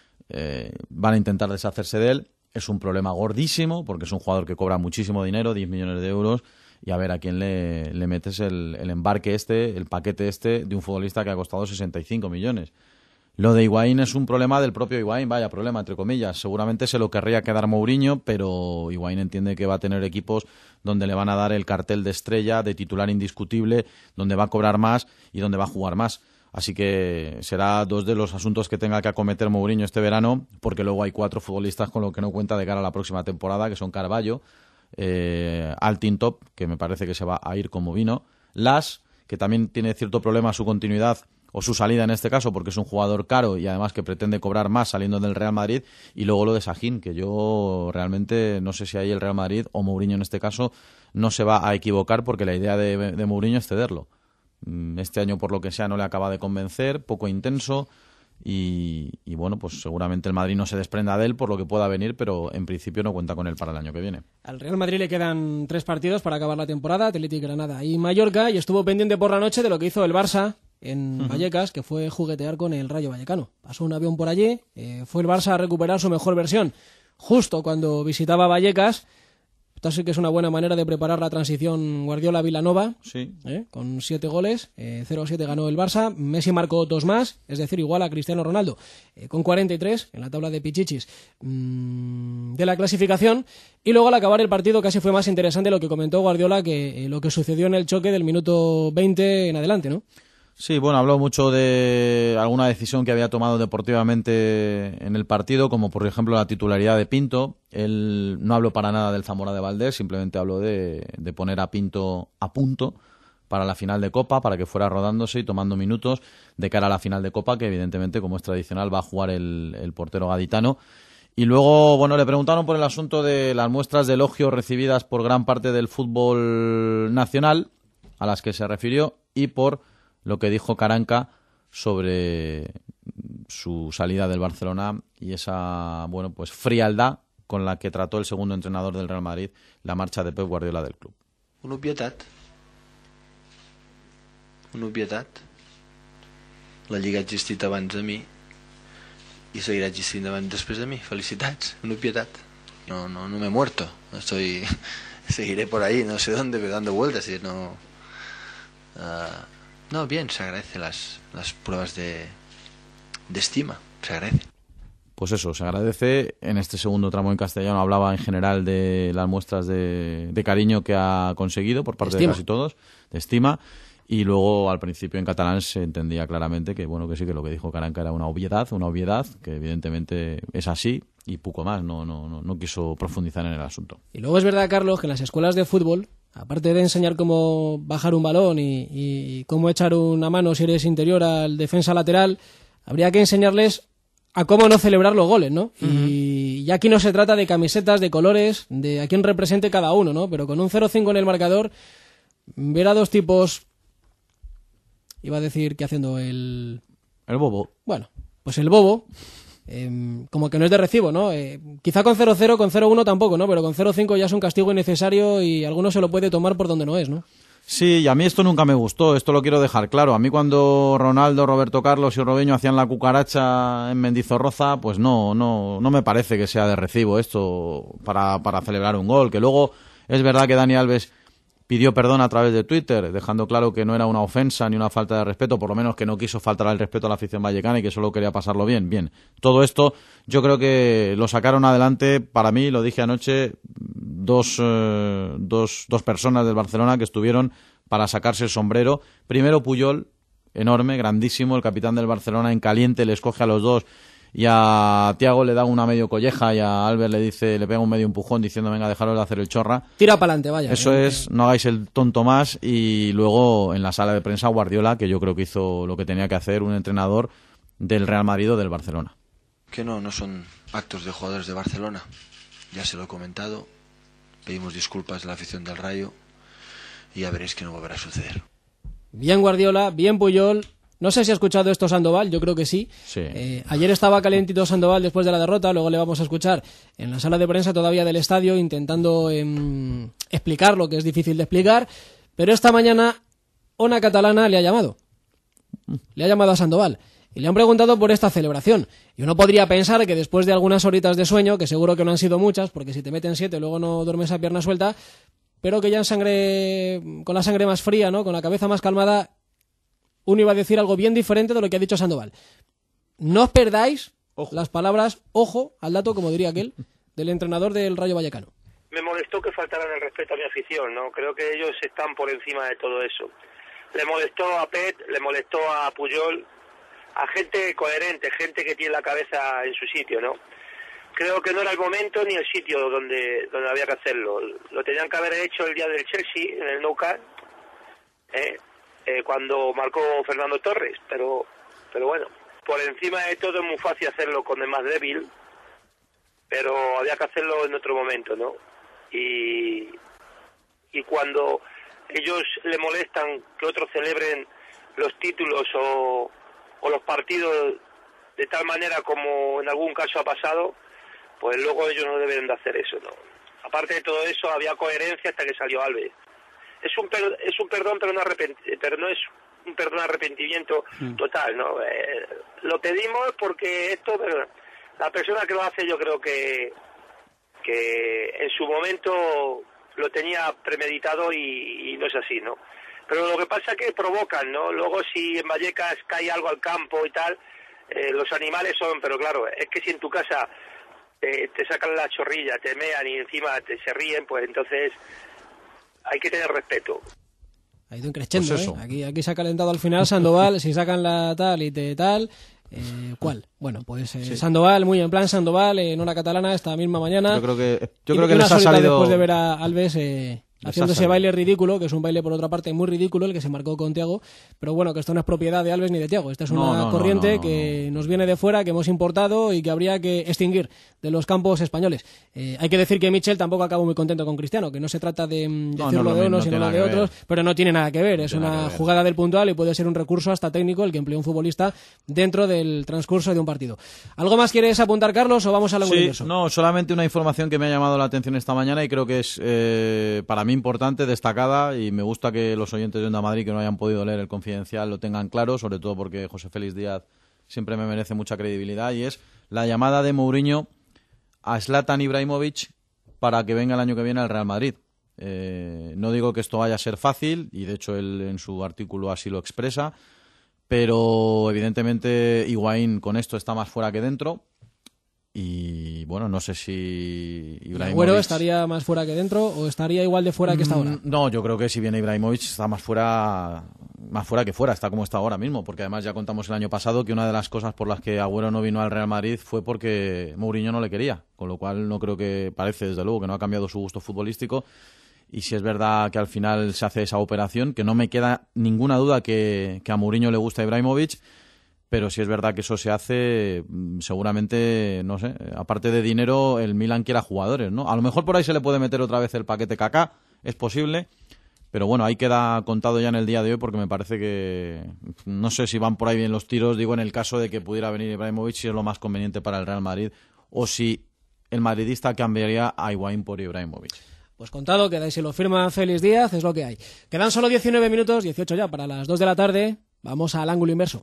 van a intentar deshacerse de él. Es un problema gordísimo porque es un jugador que cobra muchísimo dinero, 10 millones de euros, y a ver a quién le metes el embarque el paquete de un futbolista que ha costado 65 millones. Lo de Higuaín es un problema del propio Higuaín, vaya problema, entre comillas. Seguramente se lo querría quedar Mourinho, pero Higuaín entiende que va a tener equipos donde le van a dar el cartel de estrella, de titular indiscutible, donde va a cobrar más y donde va a jugar más. Así que será 2 de los asuntos que tenga que acometer Mourinho este verano, porque luego hay 4 futbolistas con lo que no cuenta de cara a la próxima temporada, que son Carvalho, Altintop, que me parece que se va a ir como vino, Las, que también tiene cierto problema su continuidad, o su salida en este caso, porque es un jugador caro y además que pretende cobrar más saliendo del Real Madrid, y luego lo de Sahin, que yo realmente no sé si ahí el Real Madrid o Mourinho en este caso no se va a equivocar, porque la idea de Mourinho es cederlo. Este año, por lo que sea, no le acaba de convencer, poco intenso, y bueno, pues seguramente el Madrid no se desprenda de él por lo que pueda venir, pero en principio no cuenta con él para el año que viene. Al Real Madrid le quedan 3 partidos para acabar la temporada, Athletic, Granada y Mallorca, y estuvo pendiente por la noche de lo que hizo el Barça en Vallecas, que fue juguetear con el Rayo Vallecano. Pasó un avión por allí, fue el Barça a recuperar su mejor versión justo cuando visitaba Vallecas. Esto sí que es una buena manera de preparar la transición Guardiola-Vilanova, sí. Con 7 goles, 0-7 ganó el Barça, Messi marcó 2 más, es decir, igual a Cristiano Ronaldo, con 43 en la tabla de pichichis de la clasificación, y luego al acabar el partido casi fue más interesante lo que comentó Guardiola que lo que sucedió en el choque del minuto 20 en adelante, ¿no? Sí, bueno, habló mucho de alguna decisión que había tomado deportivamente en el partido, como por ejemplo la titularidad de Pinto. Él no habló para nada del Zamora de Valdés, simplemente habló de poner a Pinto a punto, para la final de Copa, para que fuera rodándose y tomando minutos de cara a la final de Copa, que evidentemente, como es tradicional, va a jugar el portero gaditano. Y luego, bueno, le preguntaron por el asunto de las muestras de elogio recibidas por gran parte del fútbol nacional, a las que se refirió, y por lo que dijo Karanka sobre su salida del Barcelona y esa, bueno, pues frialdad con la que trató el segundo entrenador del Real Madrid la marcha de Pep Guardiola del club. Una obvietat. La Lliga ha existit abans de mi y seguirá existiendo después de mí. Felicidades, una obvietat. No me he muerto. Seguiré por ahí, no sé dónde, pero dando vueltas. Y no, bien, se agradecen las pruebas de estima, se agradece. Pues eso, se agradece. En este segundo tramo en castellano hablaba en general de las muestras de cariño que ha conseguido por parte de casi todos, de estima, y luego al principio en catalán se entendía claramente que bueno, que sí, que lo que dijo Karanka era una obviedad, que evidentemente es así y poco más, no quiso profundizar en el asunto. Y luego es verdad, Carlos, que en las escuelas de fútbol, aparte de enseñar cómo bajar un balón y cómo echar una mano si eres interior al defensa lateral, habría que enseñarles a cómo no celebrar los goles, ¿no? Uh-huh. Y aquí no se trata de camisetas, de colores, de a quién represente cada uno, ¿no? Pero con un 0-5 en el marcador, ver a dos tipos, iba a decir que haciendo el bobo. Bueno, pues el bobo, como que no es de recibo, ¿no? Quizá con 0-0, con 0-1 tampoco, ¿no? Pero con 0-5 ya es un castigo innecesario y alguno se lo puede tomar por donde no es, ¿no? Sí, y a mí esto nunca me gustó, esto lo quiero dejar claro. A mí cuando Ronaldo, Roberto Carlos y Robinho hacían la cucaracha en Mendizorroza, pues no me parece que sea de recibo esto para celebrar un gol. Que luego es verdad que Dani Alves pidió perdón a través de Twitter, dejando claro que no era una ofensa ni una falta de respeto, por lo menos que no quiso faltar al respeto a la afición vallecana y que solo quería pasarlo bien. Bien, todo esto yo creo que lo sacaron adelante, para mí, lo dije anoche, dos personas del Barcelona que estuvieron para sacarse el sombrero. Primero Puyol, enorme, grandísimo, el capitán del Barcelona, en caliente, le escoge a los dos y a Thiago le da una medio colleja y a Albert le pega un medio empujón diciendo venga, dejaros de hacer el chorra. Tira para adelante, vaya. Eso es, no hagáis el tonto más. Y luego en la sala de prensa Guardiola, que yo creo que hizo lo que tenía que hacer un entrenador del Real Madrid o del Barcelona. Que no son actos de jugadores de Barcelona, ya se lo he comentado, pedimos disculpas a la afición del Rayo y ya veréis que no volverá a suceder. Bien Guardiola, bien Puyol. No sé si ha escuchado esto Sandoval, yo creo que sí. Ayer estaba calentito Sandoval después de la derrota, luego le vamos a escuchar en la sala de prensa todavía del estadio intentando explicar lo que es difícil de explicar, pero esta mañana Ona Catalana le ha llamado a Sandoval y le han preguntado por esta celebración. Y uno podría pensar que después de algunas horitas de sueño, que seguro que no han sido muchas, porque si te meten 7 luego no duermes a pierna suelta, pero que ya con la sangre más fría, ¿no? Con la cabeza más calmada, uno iba a decir algo bien diferente de lo que ha dicho Sandoval. No os perdáis las palabras, ojo al dato, como diría aquel, del entrenador del Rayo Vallecano. Me molestó que faltaran el respeto a mi afición, ¿no? Creo que ellos están por encima de todo eso. Le molestó a Pep, le molestó a Puyol, a gente coherente, gente que tiene la cabeza en su sitio, ¿no? Creo que no era el momento ni el sitio donde había que hacerlo. Lo tenían que haber hecho el día del Chelsea, en el Nou Camp, cuando marcó Fernando Torres, pero bueno, por encima de todo es muy fácil hacerlo con el más débil, pero había que hacerlo en otro momento, ¿no? Y cuando ellos le molestan que otros celebren los títulos o los partidos de tal manera como en algún caso ha pasado, pues luego ellos no deben de hacer eso, ¿no? Aparte de todo eso, había coherencia hasta que salió Alves. Es un perdón, pero no es un perdón arrepentimiento total, ¿no? Lo pedimos porque pero la persona que lo hace yo creo que en su momento lo tenía premeditado y no es así, ¿no? Pero lo que pasa es que provocan, ¿no? Luego si en Vallecas cae algo al campo y tal, los animales son, pero claro, es que si en tu casa te sacan la chorrilla, te mean y encima se ríen, pues entonces hay que tener respeto. Ha ido creciendo, pues eso. Aquí se ha calentado al final Sandoval, si sacan la tal y tal, ¿cuál? Bueno, pues sí. Sandoval, muy en plan Sandoval, en Ona Catalana esta misma mañana. Yo creo que les ha solita salido después de ver a Alves haciendo ese baile ridículo, que es un baile por otra parte muy ridículo, el que se marcó con Thiago, pero bueno, que esto no es propiedad de Alves ni de Thiago, esta es una corriente que nos viene de fuera, que hemos importado y que habría que extinguir de los campos españoles. Hay que decir que Michel tampoco acabó muy contento con Cristiano, que no se trata de decirlo de unos sino de otros, pero no tiene nada que ver, es una jugada del puntual y puede ser un recurso hasta técnico el que emplee un futbolista dentro del transcurso de un partido. ¿Algo más quieres apuntar, Carlos, o vamos al ángulo inverso? No, solamente una información que me ha llamado la atención esta mañana y creo que es para mí importante, destacada, y me gusta que los oyentes de Onda Madrid que no hayan podido leer el Confidencial lo tengan claro, sobre todo porque José Félix Díaz siempre me merece mucha credibilidad, y es la llamada de Mourinho a Zlatan Ibrahimovic para que venga el año que viene al Real Madrid. No digo que esto vaya a ser fácil, y de hecho él en su artículo así lo expresa, pero evidentemente Higuaín con esto está más fuera que dentro. Y bueno, no sé si Ibrahimovic... ¿Agüero estaría más fuera que dentro o estaría igual de fuera que está ahora? No, yo creo que si viene Ibrahimovic está más fuera que fuera, está como está ahora mismo, porque además ya contamos el año pasado que una de las cosas por las que Agüero no vino al Real Madrid fue porque Mourinho no le quería, con lo cual no creo que, parece desde luego que no ha cambiado su gusto futbolístico, y si es verdad que al final se hace esa operación, que no me queda ninguna duda que a Mourinho le gusta Ibrahimovic, pero si es verdad que eso se hace, seguramente, no sé, aparte de dinero, el Milan quiera jugadores, ¿no? A lo mejor por ahí se le puede meter otra vez el paquete Kaká, es posible, pero bueno, ahí queda contado ya en el día de hoy, porque me parece que, no sé si van por ahí bien los tiros, digo, en el caso de que pudiera venir Ibrahimovic, si es lo más conveniente para el Real Madrid, o si el madridista cambiaría a Higuaín por Ibrahimovic. Pues contado, queda y se lo firma Félix Díaz, es lo que hay. Quedan solo 19 minutos, 18 ya, para las 2 de la tarde, vamos al ángulo inverso.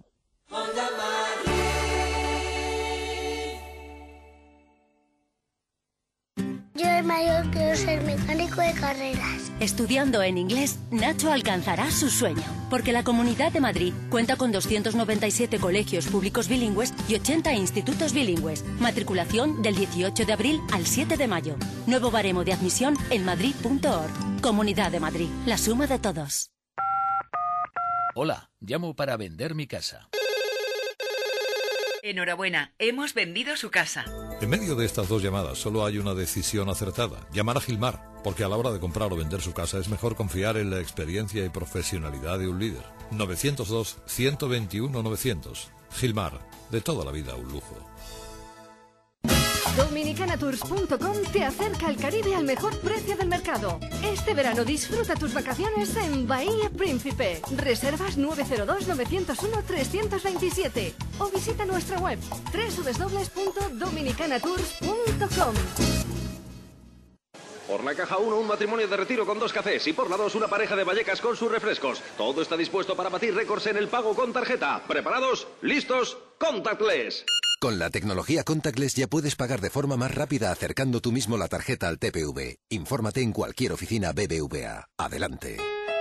Yo de mayor quiero ser mecánico de carreras. Estudiando en inglés, Nacho alcanzará su sueño, porque la Comunidad de Madrid cuenta con 297 colegios públicos bilingües y 80 institutos bilingües. Matriculación del 18 de abril al 7 de mayo. Nuevo baremo de admisión en madrid.org. Comunidad de Madrid, la suma de todos. Hola, llamo para vender mi casa. Enhorabuena, hemos vendido su casa. En medio de estas dos llamadas solo hay una decisión acertada: llamar a Gilmar, porque a la hora de comprar o vender su casa es mejor confiar en la experiencia y profesionalidad de un líder. 902-121-900. Gilmar, de toda la vida un lujo. Dominicanatours.com te acerca al Caribe al mejor precio del mercado. Este verano disfruta tus vacaciones en Bahía Príncipe. Reservas 902-901-327 o visita nuestra web www.dominicanatours.com. Por la caja 1, un matrimonio de retiro con 2 cafés, y por la 2, una pareja de Vallecas con sus refrescos. Todo está dispuesto para batir récords en el pago con tarjeta. ¿Preparados? ¿Listos? ¡Contactless! Con la tecnología Contactless ya puedes pagar de forma más rápida acercando tú mismo la tarjeta al TPV. Infórmate en cualquier oficina BBVA. Adelante.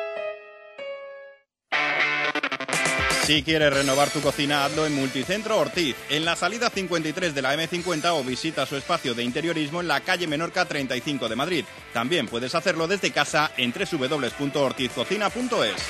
Si quieres renovar tu cocina, hazlo en Multicentro Ortiz, en la salida 53 de la M50, o visita su espacio de interiorismo en la calle Menorca 35 de Madrid. También puedes hacerlo desde casa en www.ortizcocina.es.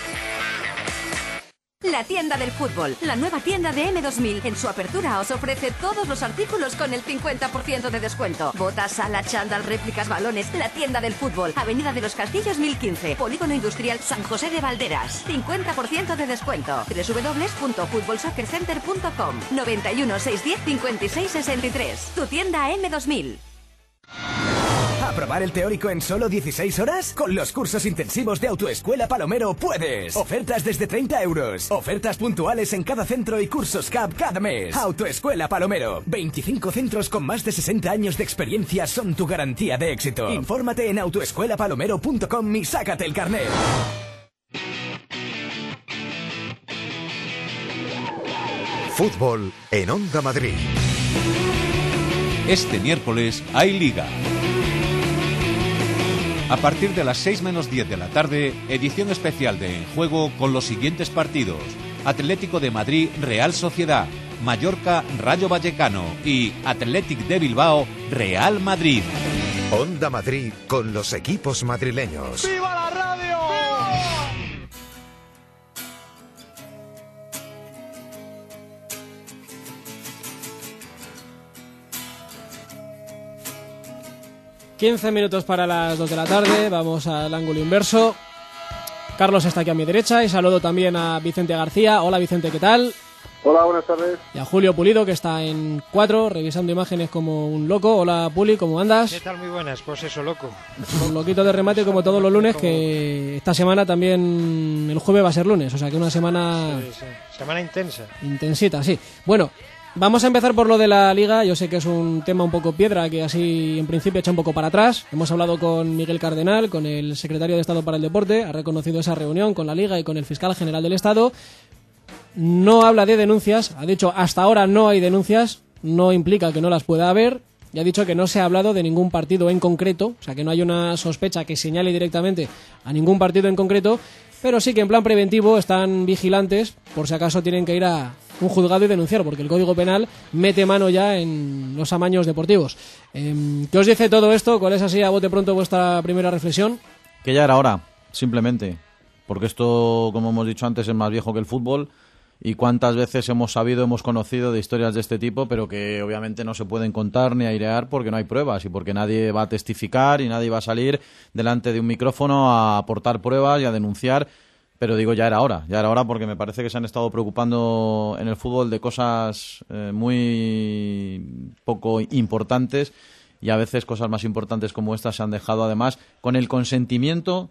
La tienda del fútbol, la nueva tienda de M2000. En su apertura os ofrece todos los artículos con el 50% de descuento. Botas, sala, chándal, réplicas, balones. La tienda del fútbol, Avenida de los Castillos 1015, Polígono Industrial San José de Valderas. 50% de descuento. www.futbolsoccercenter.com. 91 610 56 63. Tu tienda M2000. ¿Aprobar el teórico en solo 16 horas? Con los cursos intensivos de Autoescuela Palomero puedes. Ofertas desde 30 euros. Ofertas puntuales en cada centro y cursos CAP cada mes. Autoescuela Palomero. 25 centros con más de 60 años de experiencia son tu garantía de éxito. Infórmate en autoescuelapalomero.com y sácate el carnet. Fútbol en Onda Madrid. Este miércoles hay Liga. A partir de las 6 menos 10 de la tarde, edición especial de En Juego con los siguientes partidos: Atlético de Madrid, Real Sociedad; Mallorca, Rayo Vallecano; y Athletic de Bilbao, Real Madrid. Onda Madrid con los equipos madrileños. ¡Viva la radio! 15 minutos para las 2 de la tarde, vamos al ángulo inverso. Carlos está aquí a mi derecha y saludo también a Vicente García. Hola Vicente, ¿qué tal? Hola, buenas tardes. Y a Julio Pulido, que está en 4, revisando imágenes como un loco. Hola Puli, ¿cómo andas? ¿Qué tal? Muy buenas, pues eso, loco. Un loquito de remate como todos los lunes, que esta semana también el jueves va a ser lunes, o sea que una semana... Sí. Semana intensa. Intensita, sí. Bueno, vamos a empezar por lo de la Liga. Yo sé que es un tema un poco piedra, que así en principio echa un poco para atrás. Hemos hablado con Miguel Cardenal, con el secretario de Estado para el Deporte, ha reconocido esa reunión con la Liga y con el fiscal general del Estado. No habla de denuncias, ha dicho hasta ahora no hay denuncias, no implica que no las pueda haber, y ha dicho que no se ha hablado de ningún partido en concreto, o sea que no hay una sospecha que señale directamente a ningún partido en concreto, pero sí que en plan preventivo están vigilantes por si acaso tienen que ir a un juzgado y denunciar, porque el Código Penal mete mano ya en los amaños deportivos. ¿Qué os dice todo esto? ¿Cuál es así a bote pronto vuestra primera reflexión? Que ya era hora, simplemente, porque esto, como hemos dicho antes, es más viejo que el fútbol. Y cuántas veces hemos sabido, hemos conocido de historias de este tipo, pero que obviamente no se pueden contar ni airear porque no hay pruebas y porque nadie va a testificar y nadie va a salir delante de un micrófono a aportar pruebas y a denunciar. Pero digo, ya era hora porque me parece que se han estado preocupando en el fútbol de cosas muy poco importantes, y a veces cosas más importantes como estas se han dejado además con el consentimiento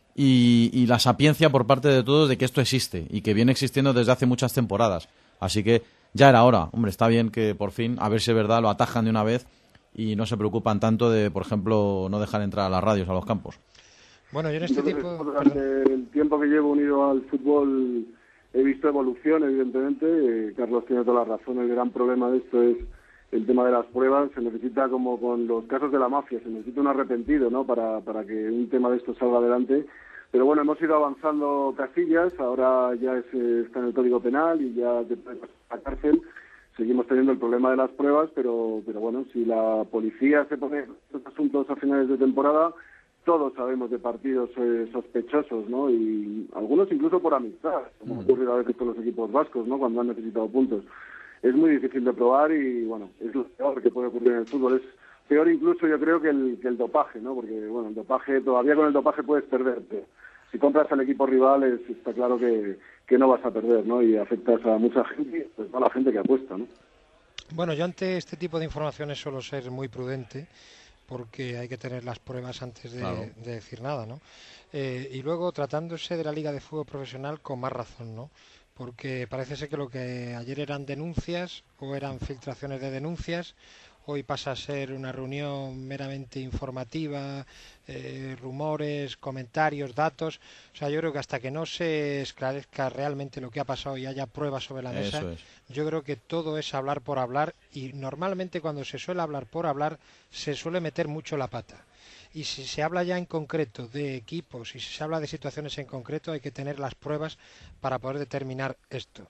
y la sapiencia por parte de todos de que esto existe y que viene existiendo desde hace muchas temporadas. Así que ya era hora. Hombre, está bien que por fin, a ver si es verdad, lo atajan de una vez y no se preocupan tanto de, por ejemplo, no dejar entrar a las radios a los campos. Bueno, yo en este tipo... Durante el tiempo que llevo unido al fútbol he visto evolución, evidentemente. Carlos tiene toda la razón. El gran problema de esto es el tema de las pruebas. Se necesita, como con los casos de la mafia, se necesita un arrepentido, ¿no?, para que un tema de esto salga adelante. Pero bueno, hemos ido avanzando casillas, ahora ya está en el Código Penal y ya te puede pasar a la cárcel. Seguimos teniendo el problema de las pruebas, pero bueno, si la policía se pone estos asuntos a finales de temporada, todos sabemos de partidos sospechosos, ¿no? Y algunos incluso por amistad, como ha ocurrido a veces con los equipos vascos, ¿no?, cuando han necesitado puntos. Es muy difícil de probar y bueno, es lo peor que puede ocurrir en el fútbol. Es peor incluso, yo creo, que el dopaje, ¿no? Porque bueno, el dopaje, todavía con el dopaje puedes perderte. Si compras al equipo rival está claro que no vas a perder, ¿no? Y afectas a mucha gente, pues a la gente que apuesta, ¿no? Bueno, yo ante este tipo de informaciones suelo ser muy prudente, porque hay que tener las pruebas antes de decir nada, ¿no? Y luego, tratándose de la Liga de Fútbol Profesional, con más razón, ¿no? Porque parece ser que lo que ayer eran denuncias o eran filtraciones de denuncias, hoy pasa a ser una reunión meramente informativa, rumores, comentarios, datos. O sea, yo creo que hasta que no se esclarezca realmente lo que ha pasado y haya pruebas sobre la mesa, yo creo que todo es hablar por hablar, y normalmente cuando se suele hablar por hablar se suele meter mucho la pata. Y si se habla ya en concreto de equipos y si se habla de situaciones en concreto, hay que tener las pruebas para poder determinar esto.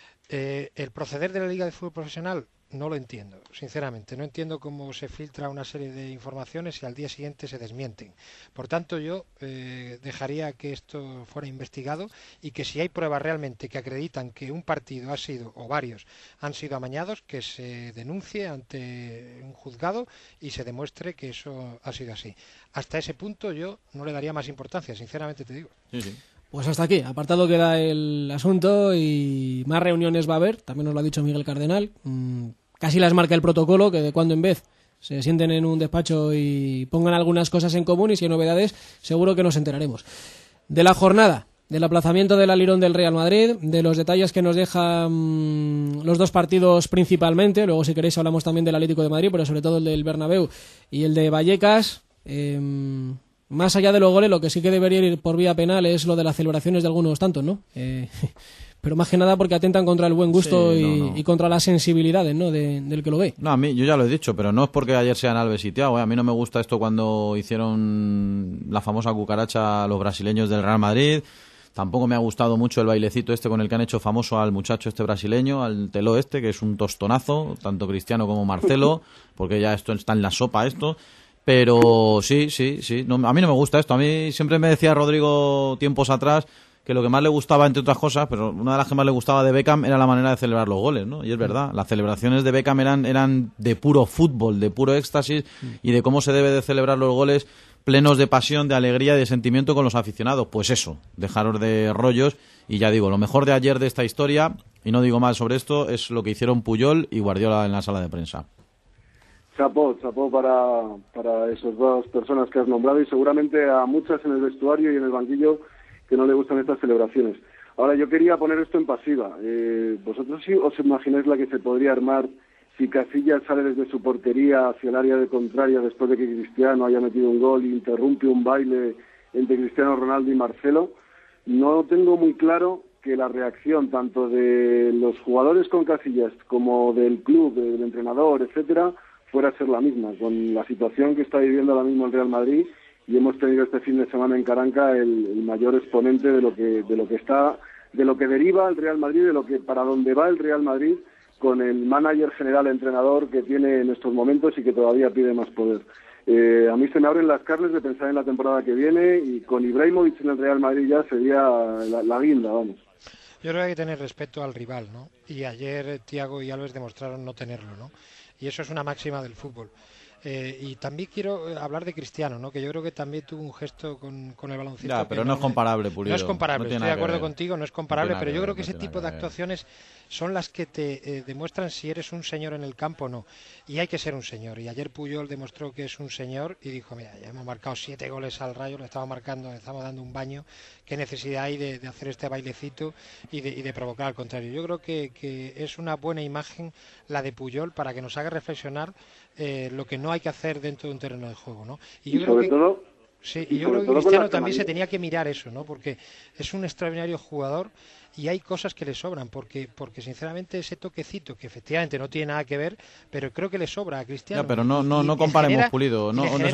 El proceder de la Liga de Fútbol Profesional no lo entiendo, sinceramente. No entiendo cómo se filtra una serie de informaciones y al día siguiente se desmienten. Por tanto, yo dejaría que esto fuera investigado y que si hay pruebas realmente que acreditan que un partido ha sido, o varios, han sido amañados, que se denuncie ante un juzgado y se demuestre que eso ha sido así. Hasta ese punto yo no le daría más importancia, sinceramente te digo. Sí. Pues hasta aquí, apartado queda el asunto y más reuniones va a haber, también nos lo ha dicho Miguel Cardenal. Casi las marca el protocolo, que de cuando en vez se sienten en un despacho y pongan algunas cosas en común, y si hay novedades seguro que nos enteraremos. De la jornada, del aplazamiento del Alirón del Real Madrid, de los detalles que nos dejan los dos partidos principalmente, luego si queréis hablamos también del Atlético de Madrid, pero sobre todo el del Bernabéu y el de Vallecas. Más allá de los goles, lo que sí que debería ir por vía penal es lo de las celebraciones de algunos tantos, ¿no? Pero más que nada porque atentan contra el buen gusto y contra las sensibilidades, ¿no?, del que lo ve. No, a mí, yo ya lo he dicho, pero no es porque ayer sean Alves y Thiago, A mí no me gusta esto cuando hicieron la famosa cucaracha a los brasileños del Real Madrid. Tampoco me ha gustado mucho el bailecito este con el que han hecho famoso al muchacho este brasileño, al teló este, que es un tostonazo, tanto Cristiano como Marcelo, porque ya esto está en la sopa esto. Pero sí, no, a mí no me gusta esto. A mí siempre me decía Rodrigo tiempos atrás que lo que más le gustaba, entre otras cosas, pero una de las que más le gustaba de Beckham era la manera de celebrar los goles, ¿no? Y es verdad, las celebraciones de Beckham eran de puro fútbol, de puro éxtasis, y de cómo se debe de celebrar los goles plenos de pasión, de alegría y de sentimiento con los aficionados. Pues eso, dejaros de rollos, y ya digo, lo mejor de ayer de esta historia, y no digo más sobre esto, es lo que hicieron Puyol y Guardiola en la sala de prensa. Chapó para esas dos personas que has nombrado, y seguramente a muchas en el vestuario y en el banquillo que no le gustan estas celebraciones. Ahora, yo quería poner esto en pasiva. ¿Vosotros sí os imagináis la que se podría armar si Casillas sale desde su portería hacia el área de contraria después de que Cristiano haya metido un gol e interrumpe un baile entre Cristiano Ronaldo y Marcelo? No tengo muy claro que la reacción tanto de los jugadores con Casillas como del club, del entrenador, etcétera, fuera a ser la misma, con la situación que está viviendo ahora mismo el Real Madrid, y hemos tenido este fin de semana en Caranca el mayor exponente de lo que deriva el Real Madrid, para dónde va el Real Madrid, con el manager general entrenador que tiene en estos momentos y que todavía pide más poder. A mí se me abren las carnes de pensar en la temporada que viene, y con Ibrahimovic en el Real Madrid ya sería la guinda, vamos. Yo creo que hay que tener respeto al rival, ¿no? Y ayer Thiago y Alves demostraron no tenerlo, ¿no? Y eso es una máxima del fútbol. Y también quiero hablar de Cristiano, ¿no? Que yo creo que también tuvo un gesto con el baloncito. Ya, pero no es comparable, Pulido. No es comparable, no estoy de acuerdo contigo, no es comparable, pero yo creo que ese tipo de actuaciones son las que te demuestran si eres un señor en el campo o no. Y hay que ser un señor. Y ayer Puyol demostró que es un señor y dijo, mira, ya hemos marcado 7 goles al Rayo, le estamos dando un baño. ¿Qué necesidad hay de hacer este bailecito y de provocar al contrario? Yo creo que es una buena imagen la de Puyol para que nos haga reflexionar lo que no hay que hacer dentro de un terreno de juego, ¿no? Y yo creo que Cristiano también se tenía que mirar eso, ¿no? Porque es un extraordinario jugador y hay cosas que le sobran, porque sinceramente ese toquecito, que efectivamente no tiene nada que ver, pero creo que le sobra a Cristiano. Ya, pero no comparemos, Pulido.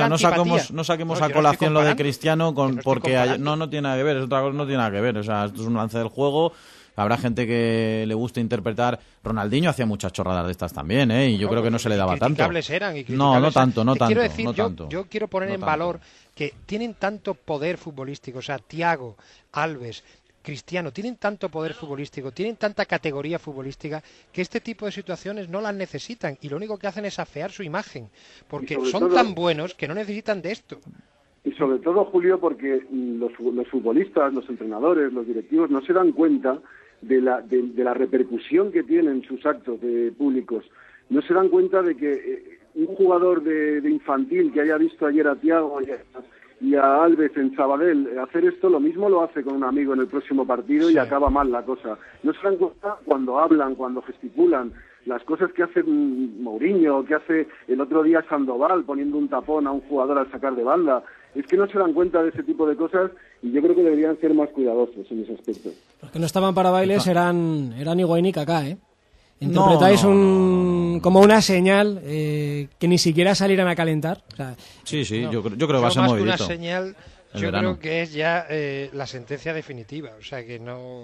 No saquemos a colación lo de Cristiano porque no tiene nada que ver, es otra cosa, no tiene nada que ver. O sea, esto es un lance del juego. Habrá gente que le guste interpretar. Ronaldinho hacía muchas chorradas de estas también, y yo creo que no se le daba tanto. No tanto. Quiero decir, yo quiero poner en valor que tienen tanto poder futbolístico, o sea, Thiago, Alves, Cristiano, tienen tanto poder futbolístico, tienen tanta categoría futbolística, que este tipo de situaciones no las necesitan, y lo único que hacen es afear su imagen, porque son tan buenos que no necesitan de esto. Y sobre todo, Julio, porque los futbolistas, los entrenadores, los directivos no se dan cuenta de la repercusión que tienen sus actos públicos. No se dan cuenta de que un jugador de infantil que haya visto ayer a Thiago y a Alves en Sabadell hacer esto, lo mismo lo hace con un amigo en el próximo partido, y acaba mal la cosa. No se dan cuenta cuando hablan, cuando gesticulan, las cosas que hace Mourinho, que hace el otro día Sandoval poniendo un tapón a un jugador al sacar de banda. Es que no se dan cuenta de ese tipo de cosas, y yo creo que deberían ser más cuidadosos en ese aspecto. Los que no estaban para bailes eran Higuaín y Kaká, ¿eh? Interpretáis como una señal que ni siquiera salieran a calentar. O sea, yo creo que va a ser movidito. Una señal, yo creo que es ya la sentencia definitiva, o sea que no...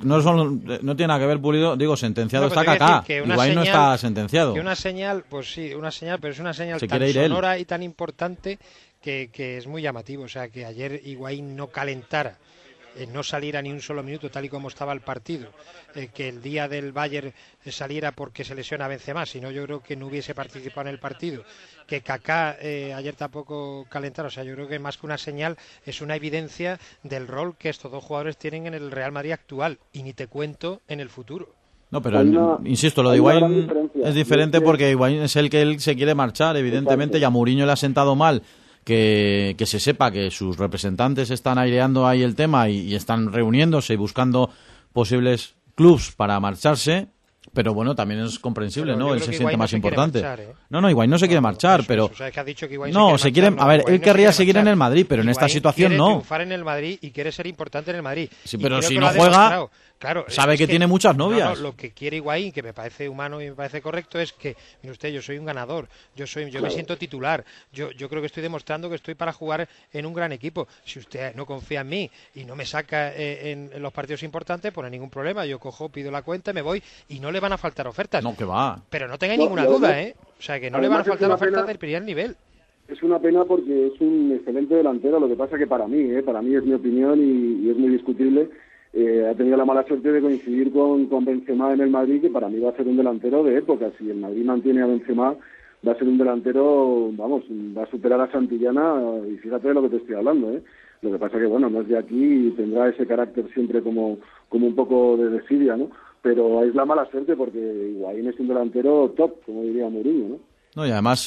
No tiene nada que ver, Pulido, digo, sentenciado está Kaká, Higuaín no está sentenciado. Que una señal, pues sí, pero es una señal tan sonora y tan importante que es muy llamativo, o sea que ayer Higuaín no calentara, no saliera ni un solo minuto tal y como estaba el partido, que el día del Bayern saliera porque se lesiona Benzema, si no yo creo que no hubiese participado en el partido, que Kaká ayer tampoco calentara, o sea yo creo que más que una señal es una evidencia del rol que estos dos jugadores tienen en el Real Madrid actual, y ni te cuento en el futuro. No, pero insisto, lo de Higuaín es diferente porque Higuaín es el que él se quiere marchar, evidentemente, y a Mourinho le ha sentado mal que se sepa que sus representantes están aireando ahí el tema y están reuniéndose y buscando posibles clubs para marcharse, pero bueno, también es comprensible, ¿no? Él se siente más importante. Higuaín no se quiere marchar, pero... él querría seguir en el Madrid, pero en esta situación no. Quiere triunfar en el Madrid y quiere ser importante en el Madrid. Sí, pero si no juega... Claro, sabe que tiene muchas novias. Lo que quiere Higuaín, que me parece humano y me parece correcto, es que, mire usted, yo soy un ganador, yo me siento titular, yo creo que estoy demostrando que estoy para jugar en un gran equipo. Si usted no confía en mí y no me saca en los partidos importantes, pues no hay ningún problema, yo cojo, pido la cuenta, me voy y no le van a faltar ofertas. No, que va. Pero no tenga ninguna duda, o sea, que no le van a faltar ofertas del primer nivel. Es una pena porque es un excelente delantero, lo que pasa que para mí es mi opinión y es muy discutible, ha tenido la mala suerte de coincidir con Benzema en el Madrid, que para mí va a ser un delantero de época. Si el Madrid mantiene a Benzema, va a ser un delantero, vamos, va a superar a Santillana, y fíjate de lo que te estoy hablando, ¿eh? Lo que pasa que, bueno, no es de aquí y tendrá ese carácter siempre como un poco de desidia, ¿no? Pero es la mala suerte porque Higuaín es un delantero top, como diría Mourinho, ¿no? No, y además,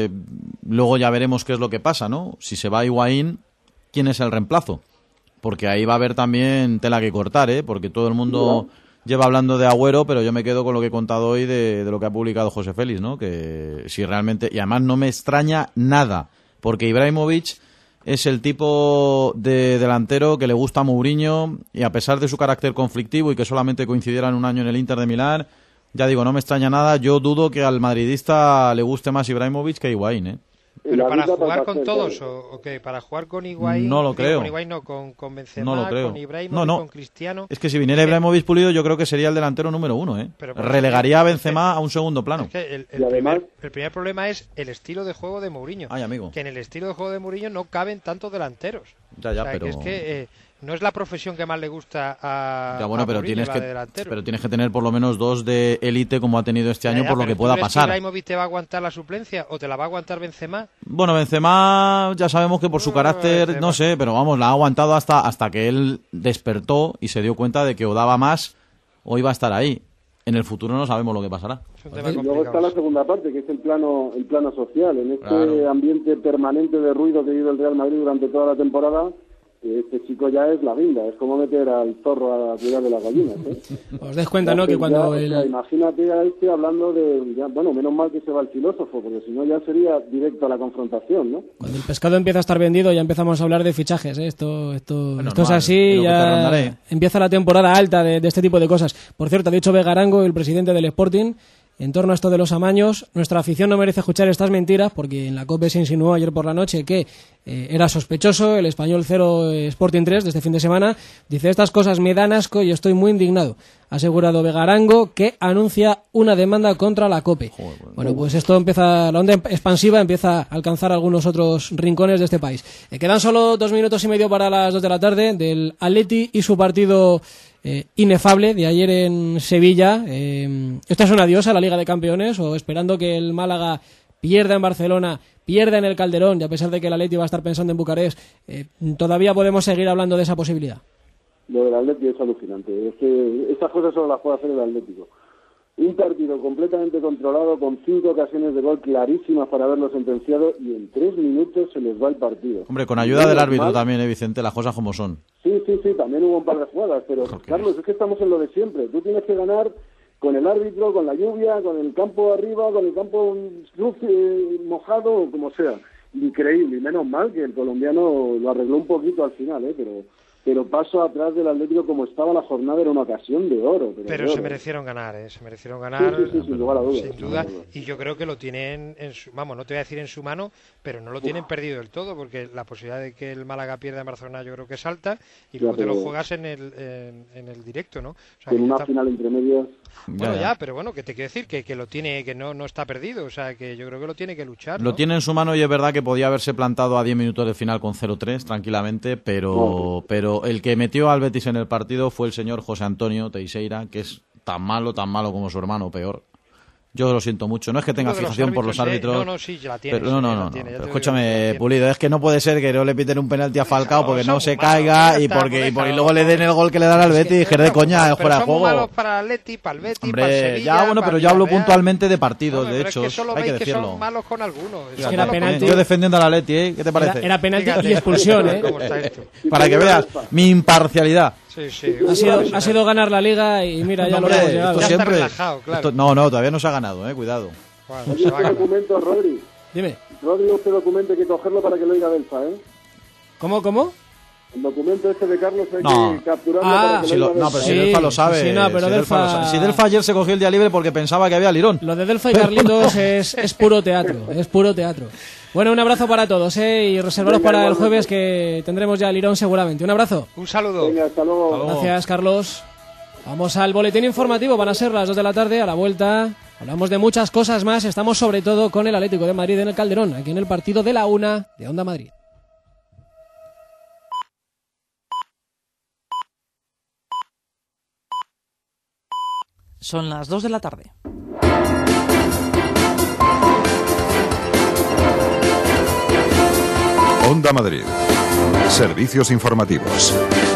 luego ya veremos qué es lo que pasa, ¿no? Si se va Higuaín, ¿quién es el reemplazo? Porque ahí va a haber también tela que cortar, ¿eh? Porque todo el mundo lleva hablando de Agüero, pero yo me quedo con lo que he contado hoy de lo que ha publicado José Félix, ¿no? Que si realmente... Y además no me extraña nada, porque Ibrahimovic es el tipo de delantero que le gusta a Mourinho, y a pesar de su carácter conflictivo y que solamente coincidieran un año en el Inter de Milán, ya digo, no me extraña nada. Yo dudo que al madridista le guste más Ibrahimovic que Higuaín, ¿eh? ¿Pero para jugar con todos o qué? ¿Para jugar con Higuaín? No lo creo. Con Higuaín no, con Benzema, no lo creo. con Ibrahimovic, con Cristiano. Es que si viniera Ibrahimovic pulido, yo creo que sería el delantero número uno, ¿eh? Relegaría a Benzema a un segundo plano. Es que el primer problema es el estilo de juego de Mourinho. Ay, amigo. Que en el estilo de juego de Mourinho no caben tantos delanteros. Ya, o sea, pero... que es que no es la profesión que más le gusta a pero Mourinho, tienes que tener por lo menos dos de élite como ha tenido este año, por lo que pueda pasar. ¿Ibrahimovic te va a aguantar la suplencia o te la va a aguantar Benzema? Bueno, Benzema ya sabemos que por su carácter, Benzema, no sé, pero vamos, la ha aguantado hasta que él despertó y se dio cuenta de que o daba más o iba a estar ahí. En el futuro no sabemos lo que pasará. Y luego está la segunda parte, que es el plano social. En este ambiente permanente de ruido que vive el Real Madrid durante toda la temporada, este chico ya es la guinda, es como meter al zorro a cuidar de las gallinas, ¿eh? Os des cuenta, ¿no? Que cuando imagínate a este hablando de... bueno, menos mal que se va el filósofo, porque si no ya sería directo a la confrontación, ¿no? Cuando el pescado empieza a estar vendido ya empezamos a hablar de fichajes, ¿eh? Esto es así, ya empieza la temporada alta de este tipo de cosas. Por cierto, ha dicho Begarango, el presidente del Sporting, en torno a esto de los amaños: nuestra afición no merece escuchar estas mentiras, porque en la COPE se insinuó ayer por la noche que era sospechoso el Español 0 Sporting 3 de este fin de semana. Dice: estas cosas me dan asco y estoy muy indignado. Ha asegurado Begarango, que anuncia una demanda contra la COPE. Bueno, pues esto empieza, la onda expansiva empieza a alcanzar algunos otros rincones de este país. Quedan solo 2 minutos y medio para las 2 de la tarde del Atleti y su partido inefable de ayer en Sevilla. ¿Esto es un adiós a la Liga de Campeones, o esperando que el Málaga pierda en Barcelona, pierda en el Calderón, y a pesar de que el Atleti va a estar pensando en Bucarest, todavía podemos seguir hablando de esa posibilidad? Lo del Atleti es alucinante. Es que estas cosas solo las puede hacer el Atlético. Un partido completamente controlado, con 5 ocasiones de gol clarísimas para haberlo sentenciado, y en 3 minutos se les va el partido. Hombre, con ayuda del árbitro también, Vicente, las cosas como son. Sí, también hubo un par de jugadas, pero Carlos, es que estamos en lo de siempre. Tú tienes que ganar con el árbitro, con la lluvia, con el campo arriba, con el campo mojado, como sea. Increíble, y menos mal que el colombiano lo arregló un poquito al final, pero paso atrás del Atlético, como estaba la jornada, era una ocasión de oro. Pero se merecieron ganar, Sí, sin lugar a dudas. Sin duda, y yo creo que lo tienen vamos, no te voy a decir en su mano, pero no lo tienen perdido del todo, porque la posibilidad de que el Málaga pierda en Barcelona yo creo que es alta, y luego te lo juegas en el directo, ¿no? O sea, en una final entre medias. Bueno, pero bueno, que te quiero decir que lo tiene, que no está perdido, o sea, que yo creo que lo tiene que luchar, ¿no? Lo tiene en su mano, y es verdad que podía haberse plantado a 10 minutos del final con 0-3 tranquilamente, pero el que metió al Betis en el partido fue el señor José Antonio Teixeira, que es tan malo como su hermano, o peor. Yo lo siento mucho. No es que tenga fijación por los árbitros. Sí, la tiene. Pero escúchame, Pulido, es que no puede ser que no le piten un penalti a Falcao porque no se caiga y luego le den el gol que le dan al Betis, que de coña, es fuera de juego. Malos para el Atleti, para el Betis, hombre, para el Sevilla, ya bueno, pero yo hablo puntualmente de partidos, de hecho, hay que decirlo. Son malos con algunos. Era penalti. Yo defendiendo al Atleti, ¿qué te parece? Era penalti y expulsión, Para que veas mi imparcialidad. Sí. Ha sido ganar la Liga, y mira, ya lo hemos llegado. Ya está relajado, claro. No, todavía no se ha ganado, cuidado. Oye, este documento, Rodri. Dime. Rodri, este documento hay que cogerlo para que lo diga Delfa, ¿Cómo? El documento este de Carlos hay que capturarlo para que lo diga Delfa. Pero si Delfa lo sabe. Sí, pero Delfa... Si Delfa ayer se cogió el día libre porque pensaba que había lirón. Lo de Delfa y Carlitos es puro teatro, Bueno, un abrazo para todos, y reservaros para el jueves, que tendremos ya lirón seguramente. Un abrazo. Un saludo. Venga, hasta luego. Gracias, Carlos. Vamos al boletín informativo, van a ser las 2 de la tarde, a la vuelta hablamos de muchas cosas más, estamos sobre todo con el Atlético de Madrid en el Calderón, aquí en el partido de la 1 de Onda Madrid. Son las 2 de la tarde. Onda Madrid. Servicios informativos.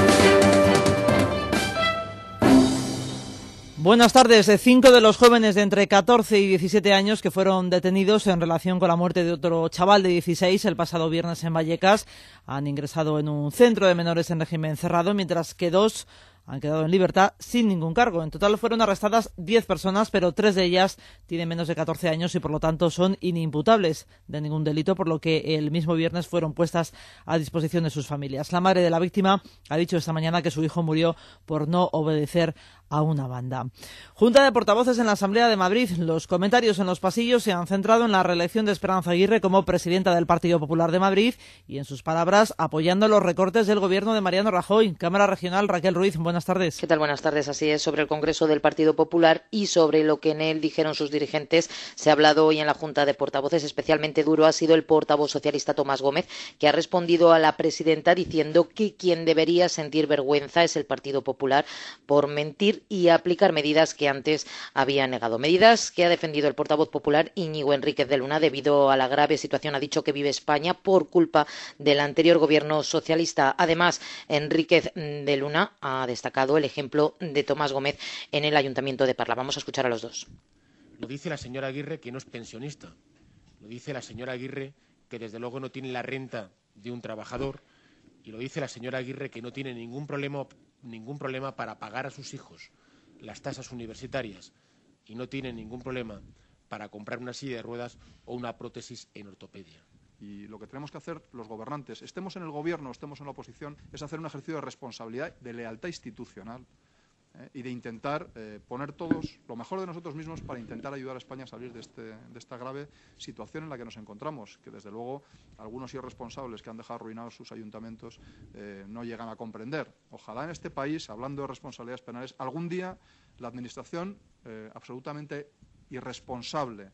Buenas tardes. 5 de los jóvenes de entre 14 y 17 años que fueron detenidos en relación con la muerte de otro chaval de 16 el pasado viernes en Vallecas han ingresado en un centro de menores en régimen cerrado, mientras que 2 han quedado en libertad sin ningún cargo. En total fueron arrestadas 10 personas, pero 3 de ellas tienen menos de 14 años y por lo tanto son inimputables de ningún delito, por lo que el mismo viernes fueron puestas a disposición de sus familias. La madre de la víctima ha dicho esta mañana que su hijo murió por no obedecer a una banda. Junta de portavoces en la Asamblea de Madrid. Los comentarios en los pasillos se han centrado en la reelección de Esperanza Aguirre como presidenta del Partido Popular de Madrid y, en sus palabras, apoyando los recortes del gobierno de Mariano Rajoy. Cámara Regional, Raquel Ruiz, buenas tardes. ¿Qué tal? Buenas tardes. Así es, sobre el Congreso del Partido Popular y sobre lo que en él dijeron sus dirigentes se ha hablado hoy en la Junta de Portavoces. Especialmente duro ha sido el portavoz socialista Tomás Gómez, que ha respondido a la presidenta diciendo que quien debería sentir vergüenza es el Partido Popular por mentir y aplicar medidas que antes había negado. Medidas que ha defendido el portavoz popular Íñigo Enríquez de Luna debido a la grave situación, ha dicho, que vive España por culpa del anterior gobierno socialista. Además, Enríquez de Luna ha destacado el ejemplo de Tomás Gómez en el Ayuntamiento de Parla. Vamos a escuchar a los dos. Lo dice la señora Aguirre, que no es pensionista. Lo dice la señora Aguirre, que desde luego no tiene la renta de un trabajador. Y lo dice la señora Aguirre, que no tiene ningún problema para pagar a sus hijos las tasas universitarias y no tiene ningún problema para comprar una silla de ruedas o una prótesis en ortopedia. Y lo que tenemos que hacer los gobernantes, estemos en el gobierno o estemos en la oposición, es hacer un ejercicio de responsabilidad, de lealtad institucional y de intentar poner todos lo mejor de nosotros mismos para intentar ayudar a España a salir de esta grave situación en la que nos encontramos, que desde luego algunos irresponsables que han dejado arruinados sus ayuntamientos no llegan a comprender. Ojalá en este país, hablando de responsabilidades penales, algún día la administración absolutamente irresponsable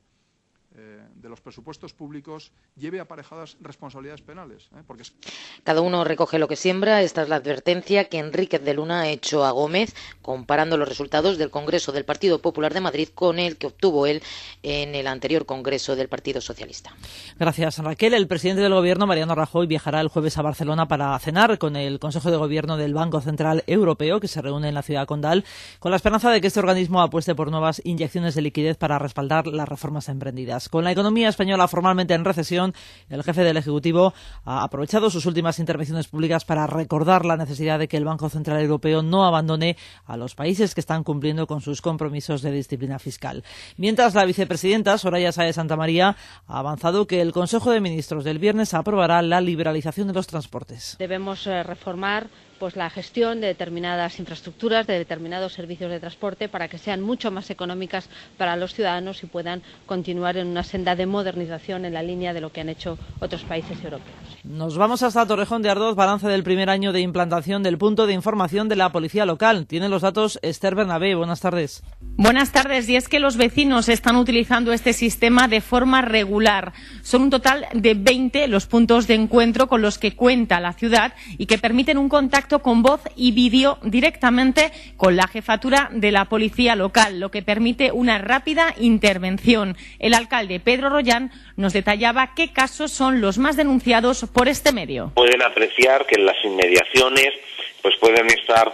de los presupuestos públicos lleve aparejadas responsabilidades penales, porque cada uno recoge lo que siembra. Esta es la advertencia que Enríquez de Luna ha hecho a Gómez, comparando los resultados del Congreso del Partido Popular de Madrid con el que obtuvo él en el anterior Congreso del Partido Socialista. Gracias, Raquel. El presidente del Gobierno, Mariano Rajoy, viajará el jueves a Barcelona para cenar con el Consejo de Gobierno del Banco Central Europeo, que se reúne en la ciudad condal, con la esperanza de que este organismo apueste por nuevas inyecciones de liquidez para respaldar las reformas emprendidas. Con la economía española formalmente en recesión, el jefe del Ejecutivo ha aprovechado sus últimas intervenciones públicas para recordar la necesidad de que el Banco Central Europeo no abandone a los países que están cumpliendo con sus compromisos de disciplina fiscal. Mientras, la vicepresidenta Soraya Sáez Santamaría ha avanzado que el Consejo de Ministros del viernes aprobará la liberalización de los transportes. Debemos reformar la gestión de determinadas infraestructuras, de determinados servicios de transporte, para que sean mucho más económicas para los ciudadanos y puedan continuar en una senda de modernización en la línea de lo que han hecho otros países europeos. Nos vamos hasta Torrejón de Ardoz, balance del primer año de implantación del punto de información de la policía local. Tiene los datos Esther Bernabé. Buenas tardes. Buenas tardes. Y es que los vecinos están utilizando este sistema de forma regular. Son un total de 20 los puntos de encuentro con los que cuenta la ciudad y que permiten un contacto con voz y vídeo directamente con la jefatura de la policía local, lo que permite una rápida intervención. El alcalde Pedro Rollán nos detallaba qué casos son los más denunciados por este medio. Pueden apreciar que en las inmediaciones pueden estar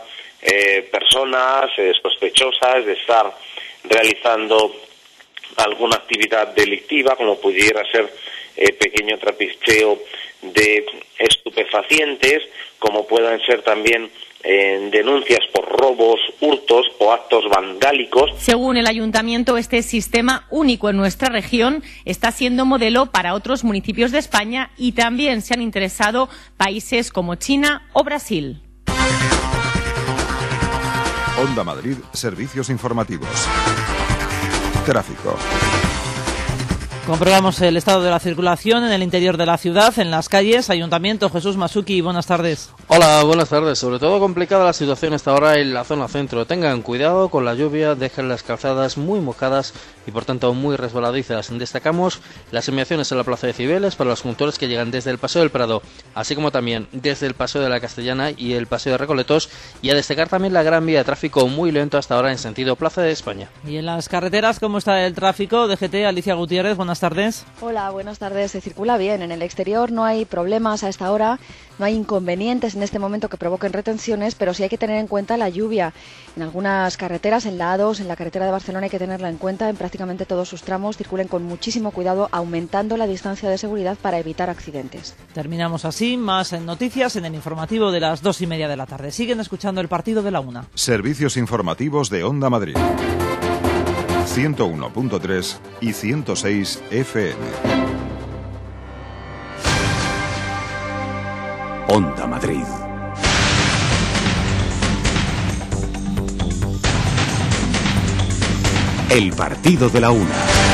personas sospechosas de estar realizando alguna actividad delictiva, como pudiera ser pequeño trapicheo de estupefacientes, como puedan ser también denuncias por robos, hurtos o actos vandálicos. Según el ayuntamiento, este sistema único en nuestra región está siendo modelo para otros municipios de España y también se han interesado países como China o Brasil. Onda Madrid, servicios informativos. Tráfico. Comprobamos el estado de la circulación en el interior de la ciudad, en las calles. Ayuntamiento, Jesús Masuki, buenas tardes. Hola, buenas tardes. Sobre todo complicada la situación hasta ahora en la zona centro. Tengan cuidado con la lluvia, dejen las calzadas muy mojadas y por tanto muy resbaladizas. Destacamos las inmediaciones en la Plaza de Cibeles para los conductores que llegan desde el Paseo del Prado, así como también desde el Paseo de la Castellana y el Paseo de Recoletos, y a destacar también la Gran Vía de tráfico muy lento hasta ahora en sentido Plaza de España. Y en las carreteras, ¿cómo está el tráfico? DGT, Alicia Gutiérrez, buenas tardes. Hola, buenas tardes. Se circula bien. En el exterior no hay problemas a esta hora, no hay inconvenientes en este momento que provoquen retenciones, pero sí hay que tener en cuenta la lluvia. En algunas carreteras, en la A2, en la carretera de Barcelona, hay que tenerla en cuenta. En prácticamente todos sus tramos circulen con muchísimo cuidado, aumentando la distancia de seguridad para evitar accidentes. Terminamos así. Más en noticias en el informativo de las 2:30 de la tarde. Siguen escuchando el partido de la 1. Servicios informativos de Onda Madrid. 101.3 y 106 FM. Onda Madrid. El partido de la 1.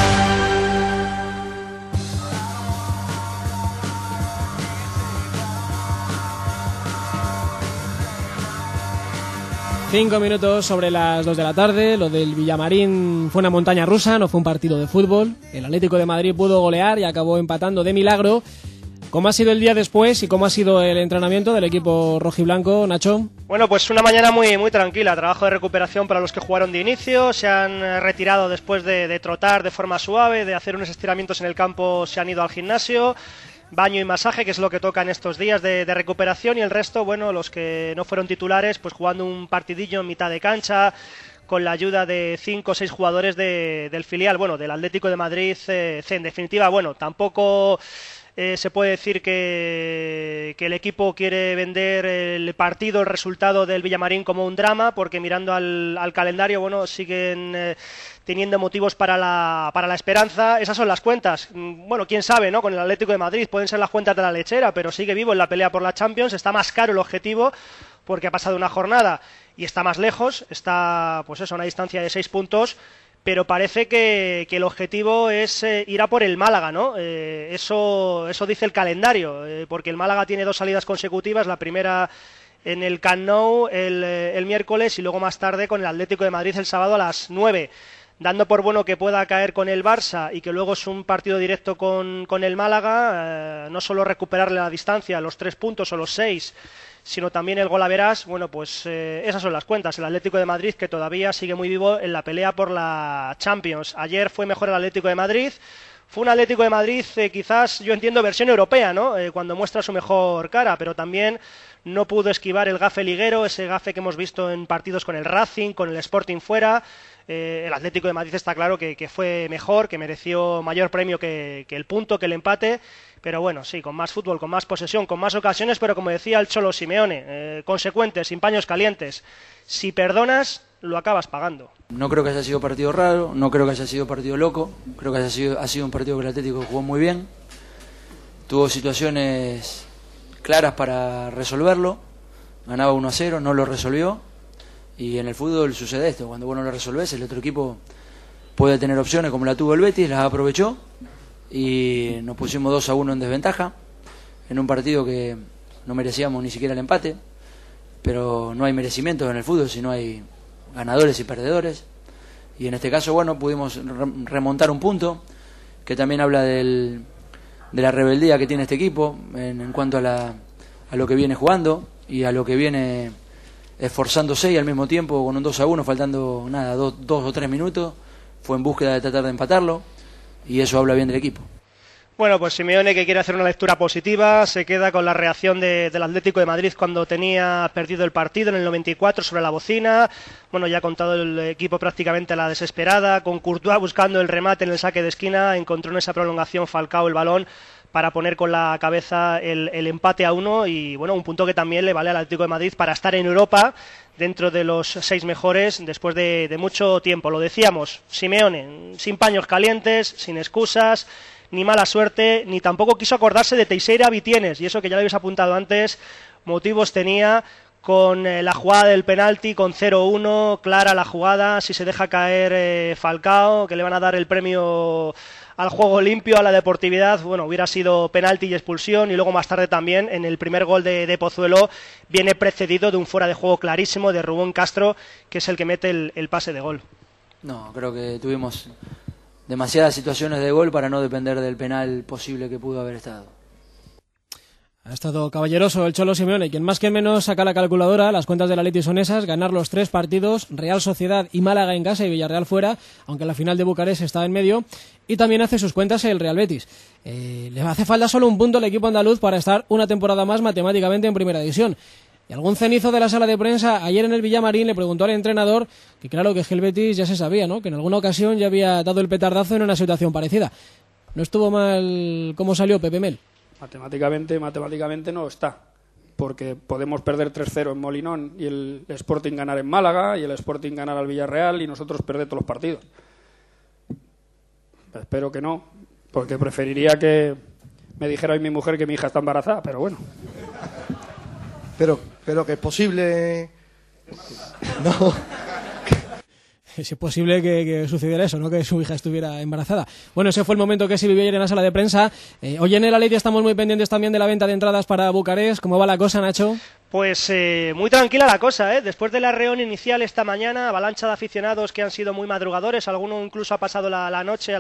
Cinco minutos sobre las 2 de la tarde. Lo del Villamarín fue una montaña rusa, no fue un partido de fútbol. El Atlético de Madrid pudo golear y acabó empatando de milagro. ¿Cómo ha sido el día después y cómo ha sido el entrenamiento del equipo rojiblanco, Nacho? Bueno, pues una mañana muy tranquila, trabajo de recuperación para los que jugaron de inicio, se han retirado después de trotar de forma suave, de hacer unos estiramientos en el campo, se han ido al gimnasio, baño y masaje, que es lo que toca en estos días de recuperación, y el resto, bueno, los que no fueron titulares, pues jugando un partidillo en mitad de cancha, con la ayuda de 5 o 6 jugadores del filial, bueno, del Atlético de Madrid C. En definitiva, bueno, tampoco... se puede decir que el equipo quiere vender el partido, el resultado del Villamarín como un drama, porque mirando al calendario, bueno, siguen teniendo motivos para la esperanza. Esas son las cuentas. Bueno, quién sabe, ¿no? Con el Atlético de Madrid pueden ser las cuentas de la lechera, pero sigue vivo en la pelea por la Champions. Está más caro el objetivo porque ha pasado una jornada y está más lejos, está pues eso, a una distancia de 6 puntos. Pero parece que el objetivo es ir a por el Málaga, ¿no? Eso dice el calendario, porque el Málaga tiene 2 salidas consecutivas, la primera en el Camp Nou el miércoles y luego más tarde con el Atlético de Madrid el sábado a las 9, dando por bueno que pueda caer con el Barça y que luego es un partido directo con el Málaga, no solo recuperarle la distancia, los 3 puntos o los 6, sino también el golaveras. Bueno, pues esas son las cuentas. El Atlético de Madrid, que todavía sigue muy vivo en la pelea por la Champions. Ayer fue mejor el Atlético de Madrid. Fue un Atlético de Madrid, quizás, yo entiendo, versión europea, ¿no? Cuando muestra su mejor cara, pero también no pudo esquivar el gafe liguero, ese gafe que hemos visto en partidos con el Racing, con el Sporting fuera. El Atlético de Madrid está claro que fue mejor, que mereció mayor premio que el punto, que el empate. Pero bueno, sí, con más fútbol, con más posesión, con más ocasiones, pero como decía el Cholo Simeone, consecuente, sin paños calientes. Si perdonas, lo acabas pagando. No creo que haya sido partido raro, no creo que haya sido partido loco, creo que ha sido un partido que el Atlético jugó muy bien, tuvo situaciones claras para resolverlo, ganaba 1-0, no lo resolvió, y en el fútbol sucede esto, cuando vos no lo resolvés, el otro equipo puede tener opciones como la tuvo el Betis, las aprovechó, y nos pusimos 2-1 en desventaja, en un partido que no merecíamos ni siquiera el empate, pero no hay merecimientos en el fútbol, sino hay ganadores y perdedores, y en este caso, bueno, pudimos remontar un punto, que también habla de la rebeldía que tiene este equipo, en cuanto a lo que viene jugando, y a lo que viene esforzándose, y al mismo tiempo con un 2-1, faltando nada, 2 o 3 minutos, fue en búsqueda de tratar de empatarlo, y eso habla bien del equipo. Bueno, pues Simeone, que quiere hacer una lectura positiva, se queda con la reacción del Atlético de Madrid cuando tenía perdido el partido en el 94 sobre la bocina. Bueno, ya ha contado el equipo prácticamente a la desesperada, con Courtois buscando el remate en el saque de esquina, encontró en esa prolongación Falcao el balón para poner con la cabeza el empate a 1, y bueno, un punto que también le vale al Atlético de Madrid para estar en Europa dentro de los 6 mejores después de mucho tiempo. Lo decíamos, Simeone, sin paños calientes, sin excusas, ni mala suerte, ni tampoco quiso acordarse de Teixeira Vitienes, y eso que ya lo habéis apuntado antes, motivos tenía con la jugada del penalti, con 0-1, clara la jugada, si se deja caer Falcao, que le van a dar el premio al juego limpio, a la deportividad, bueno, hubiera sido penalti y expulsión, y luego más tarde también, en el primer gol de Pozuelo, viene precedido de un fuera de juego clarísimo de Rubén Castro, que es el que mete el pase de gol. No, creo que tuvimos demasiadas situaciones de gol para no depender del penal posible que pudo haber estado. Ha estado caballeroso el Cholo Simeone, quien más que menos saca la calculadora. Las cuentas del Atleti son esas: ganar los 3 partidos, Real Sociedad y Málaga en casa y Villarreal fuera, aunque la final de Bucarest está en medio, y también hace sus cuentas el Real Betis. Le hace falta solo un punto al equipo andaluz para estar una temporada más matemáticamente en primera división. Y algún cenizo de la sala de prensa ayer en el Villamarín le preguntó al entrenador que claro que el Betis ya se sabía, ¿no?, que en alguna ocasión ya había dado el petardazo en una situación parecida. No estuvo mal cómo salió Pepe Mel. Matemáticamente no está, porque podemos perder 3-0 en Molinón y el Sporting ganar en Málaga y el Sporting ganar al Villarreal y nosotros perder todos los partidos. Espero que no, porque preferiría que me dijera hoy mi mujer que mi hija está embarazada, pero bueno. Pero que es posible... No... Es posible que sucediera eso, ¿no?, que su hija estuviera embarazada. Bueno, ese fue el momento que se vivió ayer en la sala de prensa. Hoy en el Atleti estamos muy pendientes también de la venta de entradas para Bucarest. ¿Cómo va la cosa, Nacho? Pues muy tranquila la cosa, ¿eh? Después de la reunión inicial esta mañana, avalancha de aficionados que han sido muy madrugadores, alguno incluso ha pasado la noche a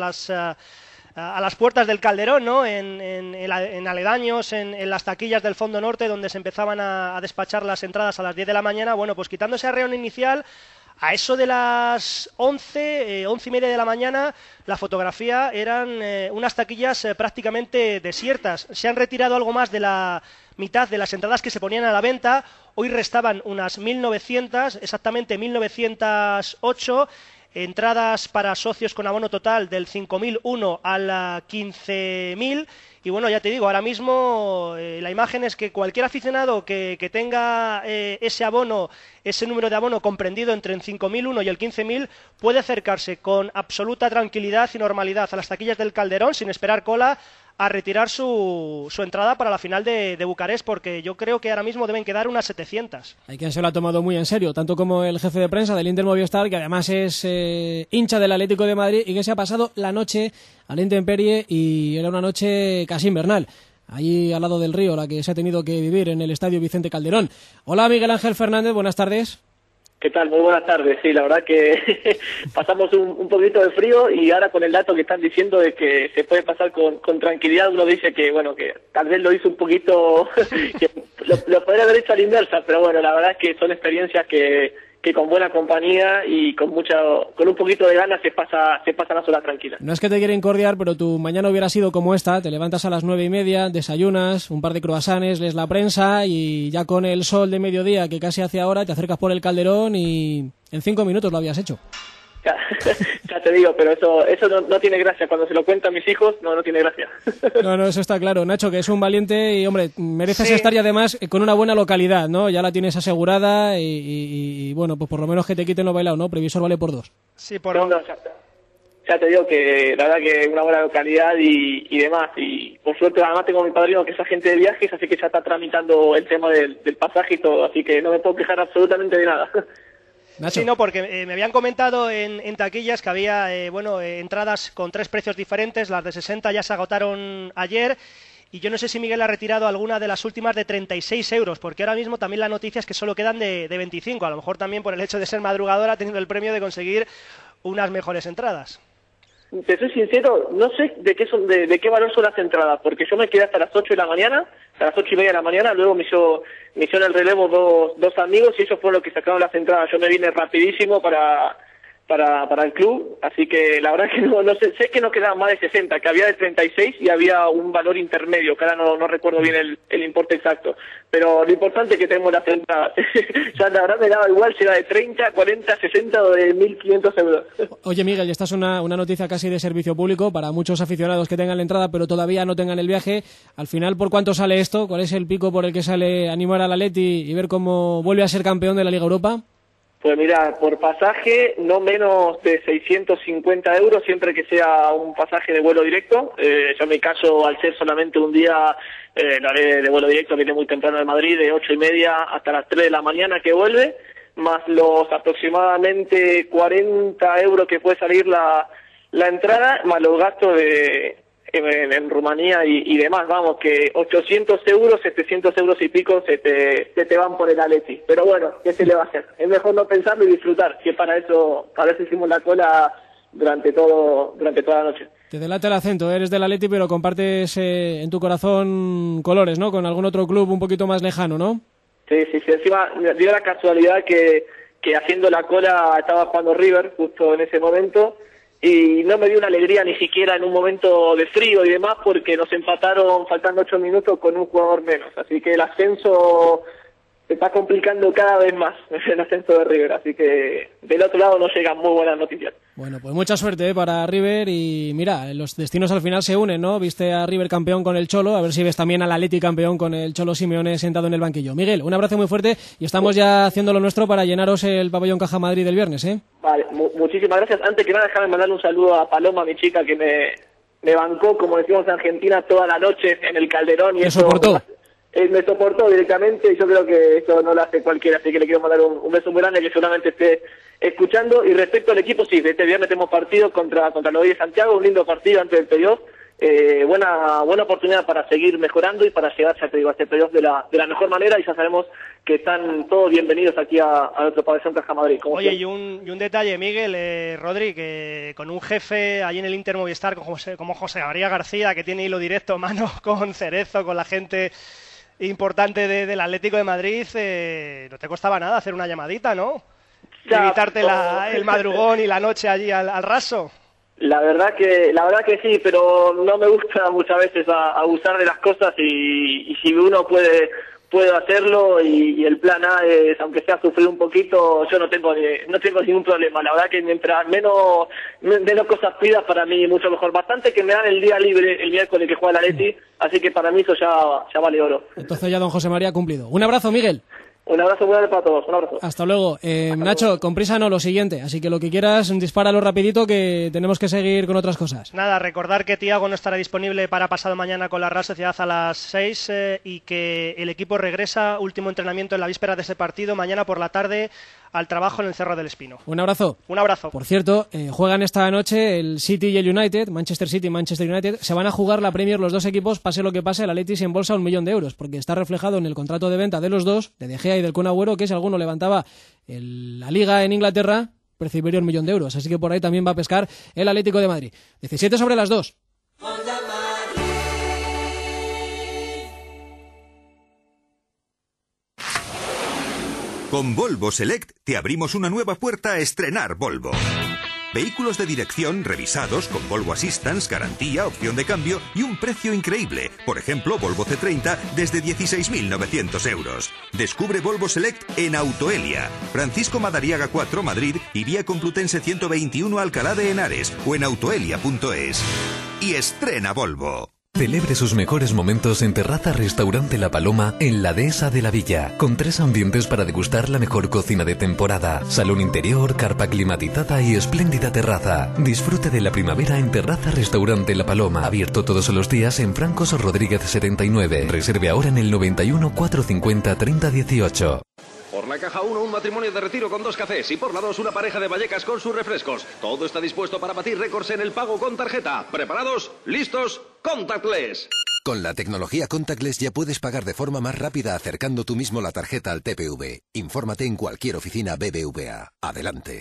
las puertas del Calderón, ¿no?, en aledaños, en las taquillas del Fondo Norte, donde se empezaban a despachar las entradas a las 10 de la mañana. Bueno, pues quitando esa reunión inicial, a eso de las 11 y media de la mañana, la fotografía eran unas taquillas prácticamente desiertas. Se han retirado algo más de la mitad de las entradas que se ponían a la venta. Hoy restaban unas 1.900, exactamente 1.908, entradas para socios con abono total del 5.001 al 15.000. Y bueno, ya te digo, ahora mismo la imagen es que cualquier aficionado que tenga ese abono, ese número de abono comprendido entre el 5.001 y el 15.000, puede acercarse con absoluta tranquilidad y normalidad a las taquillas del Calderón, sin esperar cola, a retirar su entrada para la final de Bucarest, porque yo creo que ahora mismo deben quedar unas 700. Hay quien se lo ha tomado muy en serio, tanto como el jefe de prensa del Inter Movistar, que además es hincha del Atlético de Madrid y que se ha pasado la noche a la intemperie, y era una noche casi invernal, allí al lado del río, la que se ha tenido que vivir en el Estadio Vicente Calderón. Hola, Miguel Ángel Fernández, buenas tardes. ¿Qué tal? Muy buenas tardes. Sí, la verdad que pasamos un poquito de frío, y ahora con el dato que están diciendo de que se puede pasar con tranquilidad, uno dice que, bueno, que tal vez lo hizo un poquito, que lo podría haber hecho a la inversa, pero bueno, la verdad es que son experiencias que con buena compañía y con un poquito de ganas se pasa las horas tranquilas. No es que te quiera incordiar, pero tu mañana hubiera sido como esta: te levantas a las 9:30, desayunas, un par de croissants, lees la prensa y ya con el sol de mediodía que casi hace ahora te acercas por el Calderón y en 5 minutos lo habías hecho. Ya te digo, pero eso no tiene gracia. Cuando se lo cuento a mis hijos, no tiene gracia. No, eso está claro. Nacho, que es un valiente y, hombre, mereces estar, y además con una buena localidad, ¿no? Ya la tienes asegurada y bueno, pues por lo menos que te quiten lo bailado, ¿no? Previsor vale por 2. Sí, ya te digo que la verdad que una buena localidad y demás. Y por suerte, además, tengo a mi padrino que es agente de viajes, así que ya está tramitando el tema del pasaje y todo. Así que no me puedo quejar absolutamente de nada. Nacho. Sí, no, porque me habían comentado en taquillas que había entradas con 3 precios diferentes. Las de 60 ya se agotaron ayer, y yo no sé si Miguel ha retirado alguna de las últimas de 36 euros, porque ahora mismo también la noticia es que solo quedan de 25. A lo mejor también por el hecho de ser madrugador ha tenido el premio de conseguir unas mejores entradas. Te soy sincero, no sé de qué valor son las entradas, porque yo me quedé hasta las 8 de la mañana, hasta las 8:30 de la mañana, luego me hicieron el relevo dos amigos, y ellos fueron los que sacaron las entradas. Yo me vine rapidísimo para el club, así que la verdad que no sé que no quedaban más de 60, que había de 36 y había un valor intermedio, que ahora no recuerdo bien el importe exacto, pero lo importante es que tenemos las entradas. Ya la verdad me daba igual si era de 30, 40, 60 o de 1.500 euros. Oye, Miguel, esta es una noticia casi de servicio público para muchos aficionados que tengan la entrada pero todavía no tengan el viaje. Al final, ¿por cuánto sale esto? ¿Cuál es el pico por el que sale animar al Atleti y ver cómo vuelve a ser campeón de la Liga Europa? Pues mira, por pasaje no menos de 650 euros siempre que sea un pasaje de vuelo directo. Yo en mi caso, al ser solamente un día, lo haré de vuelo directo, viene muy temprano de Madrid, de 8:30 hasta las 3 de la mañana que vuelve, más los aproximadamente 40 euros que puede salir la entrada, más los gastos en Rumanía y demás, vamos, que 800 euros, 700 euros y pico se te van por el Atleti. Pero bueno, ¿qué se le va a hacer? Es mejor no pensarlo y disfrutar, que para eso hicimos la cola durante toda la noche. Te delata el acento, eres del Atleti, pero compartes en tu corazón colores, ¿no? Con algún otro club un poquito más lejano, ¿no? Sí, encima dio la casualidad que haciendo la cola estaba jugando River justo en ese momento, y no me dio una alegría ni siquiera en un momento de frío y demás, porque nos empataron faltando 8 minutos con un jugador menos. Así que el ascenso se está complicando cada vez más, el ascenso de River. Así que del otro lado nos llegan muy buenas noticias. Bueno, pues mucha suerte para River, y mira, los destinos al final se unen, ¿no? Viste a River campeón con el Cholo, a ver si ves también al Atleti campeón con el Cholo Simeone sentado en el banquillo. Miguel, un abrazo muy fuerte, y estamos ya haciendo lo nuestro para llenaros el pabellón Caja Madrid del viernes, ¿eh? Vale, muchísimas gracias. Antes que nada, déjame mandarle un saludo a Paloma, mi chica, que me bancó, como decimos en Argentina, toda la noche en el Calderón. Y ¿Me soportó? Me soportó directamente, y yo creo que eso no lo hace cualquiera, así que le quiero mandar un beso muy grande, que seguramente esté escuchando. Y respecto al equipo, sí, este viernes tenemos partido contra los de Santiago, un lindo partido antes del playoff. Buena oportunidad para seguir mejorando y para llegar, ya te digo, a este playoff de la mejor manera, y ya sabemos que están todos bienvenidos aquí a nuestro pabellón Caja Madrid. Oye, y un detalle, Miguel, Rodri, que con un jefe allí en el Inter Movistar como José María García, que tiene hilo directo, mano con Cerezo, con la gente importante del Atlético de Madrid, no te costaba nada hacer una llamadita, ¿no? Evitarte el madrugón y la noche allí al raso. La verdad que sí, pero no me gusta muchas veces abusar de las cosas, y si uno puede hacerlo, y el plan A es, aunque sea sufrir un poquito, yo no tengo ningún problema. La verdad que mientras menos cosas pidas, para mí mucho mejor. Bastante que me dan el día libre el miércoles que juega el Atleti, así que para mí eso ya vale oro. Entonces ya don José María ha cumplido. Un abrazo, Miguel. Un abrazo muy grande para todos, un abrazo. Hasta luego. Nacho, con prisa no, lo siguiente, así que lo que quieras, dispáralo rapidito, que tenemos que seguir con otras cosas. Nada, recordar que Thiago no estará disponible para pasado mañana con la Real Sociedad a las 6, y que el equipo regresa, último entrenamiento en la víspera de ese partido, mañana por la tarde al trabajo en el Cerro del Espino. Un abrazo. Un abrazo. Por cierto, juegan esta noche el City y el United, Manchester City y Manchester United. Se van a jugar la Premier los dos equipos, pase lo que pase. El Atleti se embolsa 1 millón de euros, porque está reflejado en el contrato de venta de los dos, de De Gea y del Kun Agüero, que si alguno levantaba la Liga en Inglaterra, recibiría 1 millón de euros. Así que por ahí también va a pescar el Atlético de Madrid. 17:17. Con Volvo Select te abrimos una nueva puerta a estrenar Volvo. Vehículos de dirección revisados con Volvo Assistance, garantía, opción de cambio y un precio increíble. Por ejemplo, Volvo C30 desde 16.900 euros. Descubre Volvo Select en Autoelia, Francisco Madariaga 4, Madrid, y Vía Complutense 121, Alcalá de Henares, o en autoelia.es. Y estrena Volvo. Celebre sus mejores momentos en Terraza Restaurante La Paloma en la Dehesa de la Villa, con 3 ambientes para degustar la mejor cocina de temporada, salón interior, carpa climatizada y espléndida terraza. Disfrute de la primavera en Terraza Restaurante La Paloma, abierto todos los días en Francos Rodríguez 79. Reserve ahora en el 91 450 3018. Por la caja 1, un matrimonio de retiro con 2 cafés, y por la 2, una pareja de Vallecas con sus refrescos. Todo está dispuesto para batir récords en el pago con tarjeta. ¿Preparados? ¿Listos? ¡Contactless! Con la tecnología Contactless ya puedes pagar de forma más rápida acercando tú mismo la tarjeta al TPV. Infórmate en cualquier oficina BBVA. Adelante.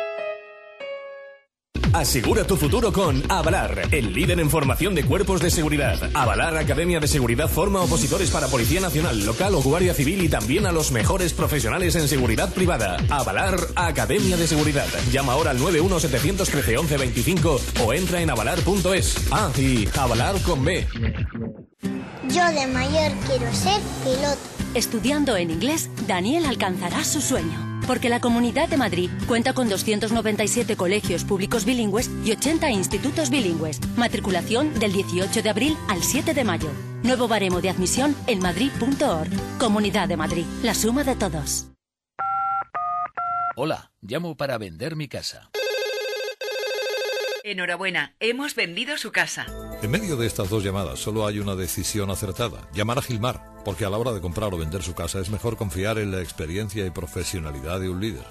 Asegura tu futuro con Avalar, el líder en formación de cuerpos de seguridad. Avalar Academia de Seguridad forma opositores para Policía Nacional, Local o Guardia Civil, y también a los mejores profesionales en seguridad privada. Avalar Academia de Seguridad. Llama ahora al 91-713-1125 o entra en avalar.es. Ah, y Avalar con B. Yo de mayor quiero ser piloto. Estudiando en inglés, Daniel alcanzará su sueño. Porque la Comunidad de Madrid cuenta con 297 colegios públicos bilingües y 80 institutos bilingües. Matriculación del 18 de abril al 7 de mayo. Nuevo baremo de admisión en madrid.org. Comunidad de Madrid, la suma de todos. Hola, llamo para vender mi casa. Enhorabuena, hemos vendido su casa. En medio de estas dos llamadas solo hay una decisión acertada: llamar a Gilmar, porque a la hora de comprar o vender su casa es mejor confiar en la experiencia y profesionalidad de un líder.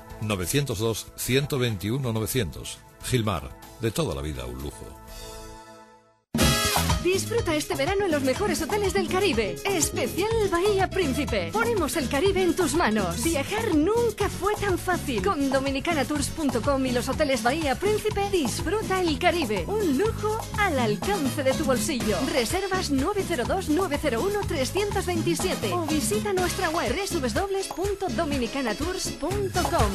902-121-900. Gilmar, de toda la vida un lujo. Disfruta este verano en los mejores hoteles del Caribe. Especial Bahía Príncipe. Ponemos el Caribe en tus manos. Viajar nunca fue tan fácil. Con dominicanatours.com y los hoteles Bahía Príncipe, disfruta el Caribe. Un lujo al alcance de tu bolsillo. Reservas 902-901-327 o visita nuestra web www.dominicanatours.com.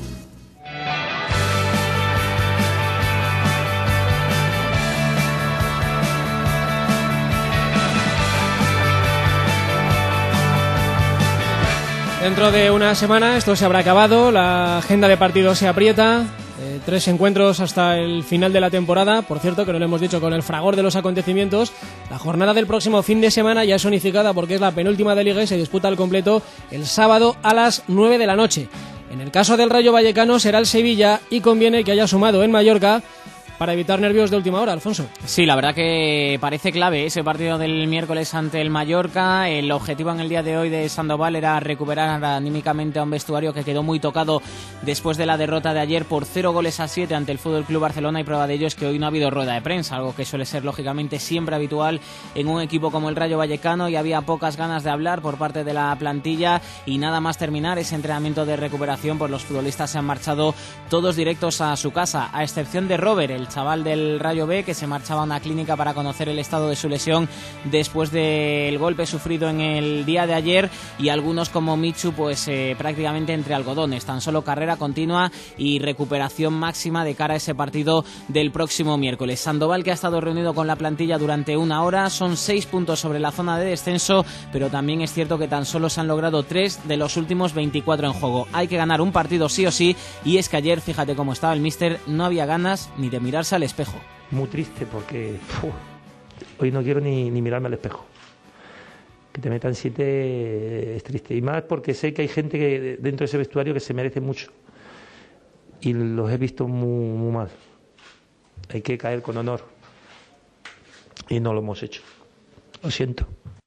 Dentro de una semana esto se habrá acabado, la agenda de partidos se aprieta, 3 encuentros hasta el final de la temporada. Por cierto, que no lo hemos dicho, con el fragor de los acontecimientos, la jornada del próximo fin de semana ya es unificada porque es la penúltima de Liga y se disputa al completo el sábado a las 9 de la noche. En el caso del Rayo Vallecano será el Sevilla y conviene que haya sumado en Mallorca para evitar nervios de última hora, Alfonso. Sí, la verdad que parece clave ese partido del miércoles ante el Mallorca. El objetivo en el día de hoy de Sandoval era recuperar anímicamente a un vestuario que quedó muy tocado después de la derrota de ayer por 0-7 ante el FC Barcelona, y prueba de ello es que hoy no ha habido rueda de prensa, algo que suele ser lógicamente siempre habitual en un equipo como el Rayo Vallecano, y había pocas ganas de hablar por parte de la plantilla, y nada más terminar ese entrenamiento de recuperación, pues los futbolistas se han marchado todos directos a su casa, a excepción de Robert, el chaval del Rayo B, que se marchaba a una clínica para conocer el estado de su lesión después del golpe sufrido en el día de ayer, y algunos como Michu pues prácticamente entre algodones, tan solo carrera continua y recuperación máxima de cara a ese partido del próximo miércoles. Sandoval, que ha estado reunido con la plantilla durante una hora, son 6 puntos sobre la zona de descenso, pero también es cierto que tan solo se han logrado 3 de los últimos 24 en juego. Hay que ganar un partido sí o sí, y es que ayer, fíjate cómo estaba el míster, no había ganas ni de mirarse al espejo. Muy triste porque hoy no quiero ni mirarme al espejo. Que te metan 7 es triste, y más porque sé que hay gente que dentro de ese vestuario que se merece mucho y los he visto muy mal. Hay que caer con honor y no lo hemos hecho. Lo siento.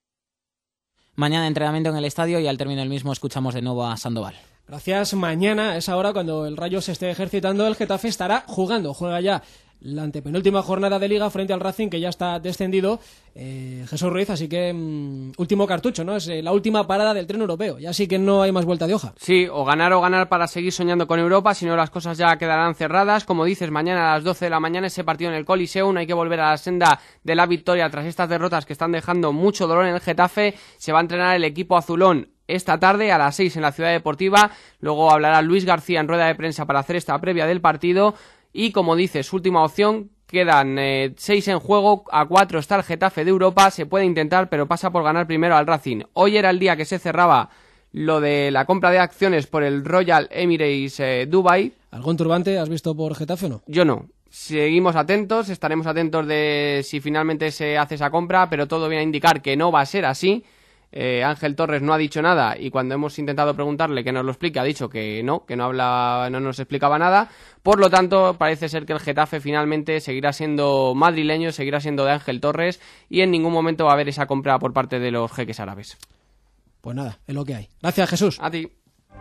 Mañana entrenamiento en el estadio y al término del mismo escuchamos de nuevo a Sandoval. Gracias. Mañana, a esa hora, cuando el Rayo se esté ejercitando, el Getafe estará jugando. Juega ya la antepenúltima jornada de Liga frente al Racing, que ya está descendido, Jesús Ruiz, así que último cartucho, ¿no? Es la última parada del tren europeo, ya sí que no hay más vuelta de hoja. Sí, o ganar para seguir soñando con Europa, si no las cosas ya quedarán cerradas. Como dices, mañana a las 12 de la mañana ese partido en el Coliseum, hay que volver a la senda de la victoria tras estas derrotas que están dejando mucho dolor en el Getafe. Se va a entrenar el equipo azulón esta tarde a las 6 en la Ciudad Deportiva, luego hablará Luis García en rueda de prensa para hacer esta previa del partido. Y como dices, última opción, quedan 6 en juego, a 4 está el Getafe de Europa, se puede intentar, pero pasa por ganar primero al Racing. Hoy era el día que se cerraba lo de la compra de acciones por el Royal Emirates Dubai. ¿Algún turbante has visto por Getafe o no? Yo no. Seguimos atentos, estaremos atentos de si finalmente se hace esa compra, pero todo viene a indicar que no va a ser así. Ángel Torres no ha dicho nada, y cuando hemos intentado preguntarle que nos lo explique ha dicho que no nos explicaba nada. Por lo tanto, parece ser que el Getafe finalmente seguirá siendo madrileño, seguirá siendo de Ángel Torres, y en ningún momento va a haber esa compra por parte de los jeques árabes. Pues nada, es lo que hay. Gracias, Jesús. A ti.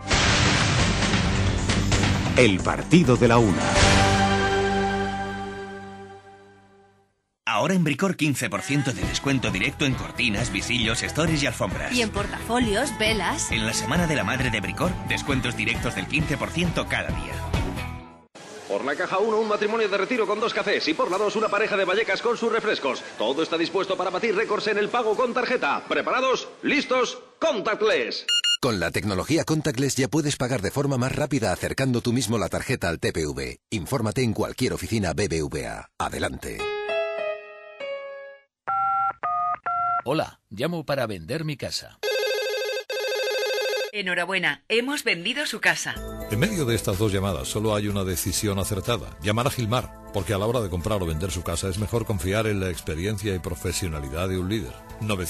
El partido de la una. Ahora en Bricor 15% de descuento directo en cortinas, visillos, estores y alfombras. Y en portafolios, velas. En la Semana de la Madre de Bricor, descuentos directos del 15% cada día. Por la caja 1, un matrimonio de retiro con 2 cafés, y por la 2, una pareja de Vallecas con sus refrescos. Todo está dispuesto para batir récords en el pago con tarjeta. ¿Preparados? ¿Listos? ¡Contactless! Con la tecnología Contactless ya puedes pagar de forma más rápida acercando tú mismo la tarjeta al TPV. Infórmate en cualquier oficina BBVA. Adelante. Hola, llamo para vender mi casa. Enhorabuena, hemos vendido su casa. En medio de estas dos llamadas solo hay una decisión acertada: llamar a Gilmar, porque a la hora de comprar o vender su casa es mejor confiar en la experiencia y profesionalidad de un líder.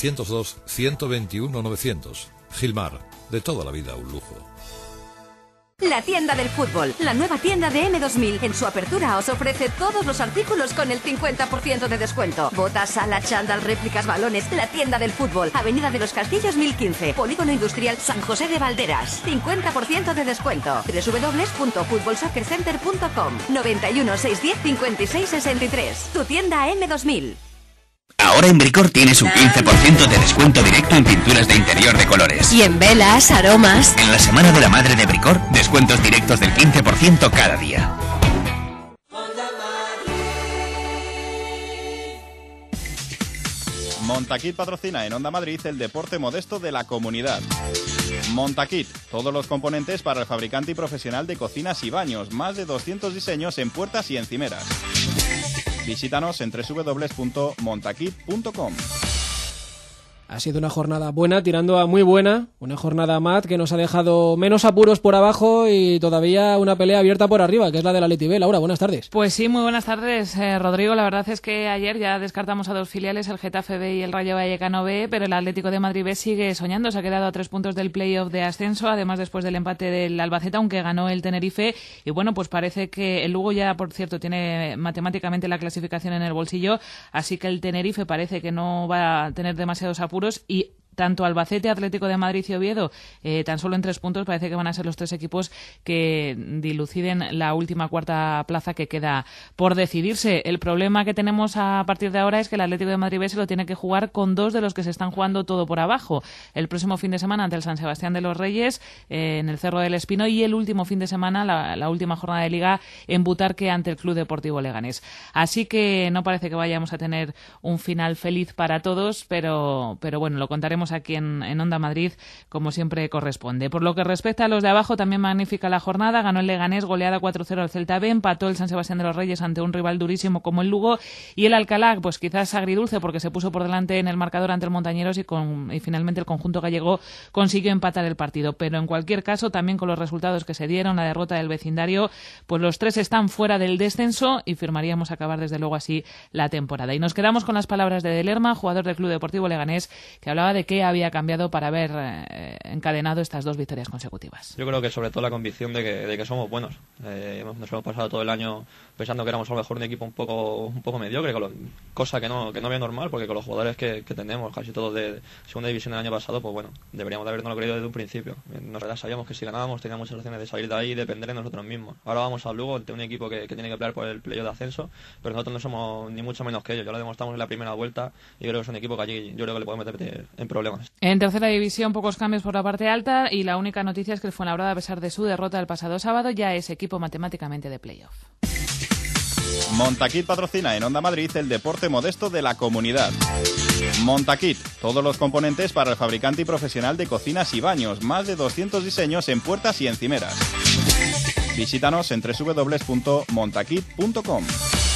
902-121-900. Gilmar, de toda la vida un lujo. La tienda del fútbol, la nueva tienda de M2000. En su apertura os ofrece todos los artículos con el 50% de descuento. Botas, sala, chándal, réplicas, balones. La tienda del fútbol, Avenida de los Castillos 1015, Polígono Industrial San José de Valderas. 50% de descuento. www.futbolsoccercenter.com. 91 610 56 63. Tu tienda M2000. Ahora en Bricor tienes un 15% de descuento directo en pinturas de interior de colores. Y en velas, aromas. En la Semana de la Madre de Bricor, descuentos directos del 15% cada día. Montaquit patrocina en Onda Madrid el deporte modesto de la comunidad. Montaquit, todos los componentes para el fabricante y profesional de cocinas y baños, más de 200 diseños en puertas y encimeras. Visítanos en www.montaquit.com. Ha sido una jornada buena, tirando a muy buena, una jornada Matt que nos ha dejado menos apuros por abajo y todavía una pelea abierta por arriba, que es la de la Athletic B. Laura, buenas tardes. Pues sí, muy buenas tardes, Rodrigo. La verdad es que ayer ya descartamos a dos filiales, el Getafe B y el Rayo Vallecano B, pero el Atlético de Madrid B sigue soñando, se ha quedado a 3 puntos del playoff de ascenso, además después del empate del Albacete, aunque ganó el Tenerife, y bueno, pues parece que el Lugo ya, por cierto, tiene matemáticamente la clasificación en el bolsillo, así que el Tenerife parece que no va a tener demasiados apuros, y tanto Albacete, Atlético de Madrid y Oviedo, tan solo en 3 puntos, parece que van a ser los 3 equipos que diluciden la última cuarta plaza que queda por decidirse. El problema que tenemos a partir de ahora es que el Atlético de Madrid B se lo tiene que jugar con 2 de los que se están jugando todo por abajo. El próximo fin de semana ante el San Sebastián de los Reyes, en el Cerro del Espino, y el último fin de semana, la última jornada de Liga, en Butarque ante el Club Deportivo Leganés. Así que no parece que vayamos a tener un final feliz para todos, pero bueno, lo contaremos aquí en Onda Madrid, como siempre corresponde. Por lo que respecta a los de abajo, también magnífica la jornada. Ganó el Leganés, goleada 4-0 al Celta B, empató el San Sebastián de los Reyes ante un rival durísimo como el Lugo, y el Alcalá, pues quizás agridulce porque se puso por delante en el marcador ante el Montañeros y finalmente el conjunto gallego consiguió empatar el partido. Pero en cualquier caso, también con los resultados que se dieron, la derrota del vecindario, pues los 3 están fuera del descenso y firmaríamos acabar desde luego así la temporada. Y nos quedamos con las palabras de Lerma, jugador del Club Deportivo Leganés, que hablaba de que había cambiado para haber encadenado estas 2 victorias consecutivas. Yo creo que sobre todo la convicción de que somos buenos. Nos hemos pasado todo el año pensando que éramos a lo mejor un equipo un poco mediocre, cosa que no veo normal, porque con los jugadores que tenemos, casi todos de segunda división del año pasado, pues bueno, deberíamos de habernos creído desde un principio. Nosotros sabíamos que si ganábamos teníamos muchas opciones de salir de ahí y depender de nosotros mismos. Ahora vamos a Lugo, un equipo que tiene que pelear por el playoff de ascenso, pero nosotros no somos ni mucho menos que ellos. Ya lo demostramos en la primera vuelta y creo que es un equipo que allí yo creo que le podemos meter en problemas. En tercera división, pocos cambios por la parte alta, y la única noticia es que el Fuenlabrada, a pesar de su derrota el pasado sábado, ya es equipo matemáticamente de playoff. Montaquit patrocina en Onda Madrid el deporte modesto de la comunidad. Montaquit, todos los componentes para el fabricante y profesional de cocinas y baños, más de 200 diseños en puertas y encimeras. Visítanos en www.montaquit.com.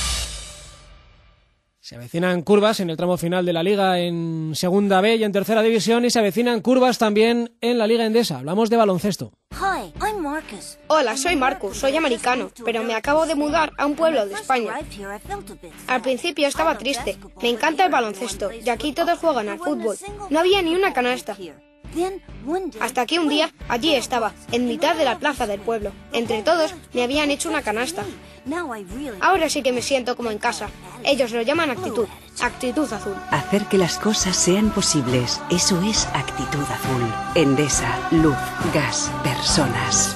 Se avecinan curvas en el tramo final de la Liga en Segunda B y en Tercera División, y se avecinan curvas también en la Liga Endesa. Hablamos de baloncesto. Hi, I'm Marcus. Hola, soy Marcus, soy americano, pero me acabo de mudar a un pueblo de España. Al principio estaba triste. Me encanta el baloncesto y aquí todos juegan al fútbol. No había ni una canasta. Hasta que un día allí estaba, en mitad de la plaza del pueblo. Entre todos me habían hecho una canasta. Ahora sí que me siento como en casa. Ellos lo llaman actitud. Actitud azul. Hacer que las cosas sean posibles. Eso es actitud azul. Endesa, luz, gas, personas.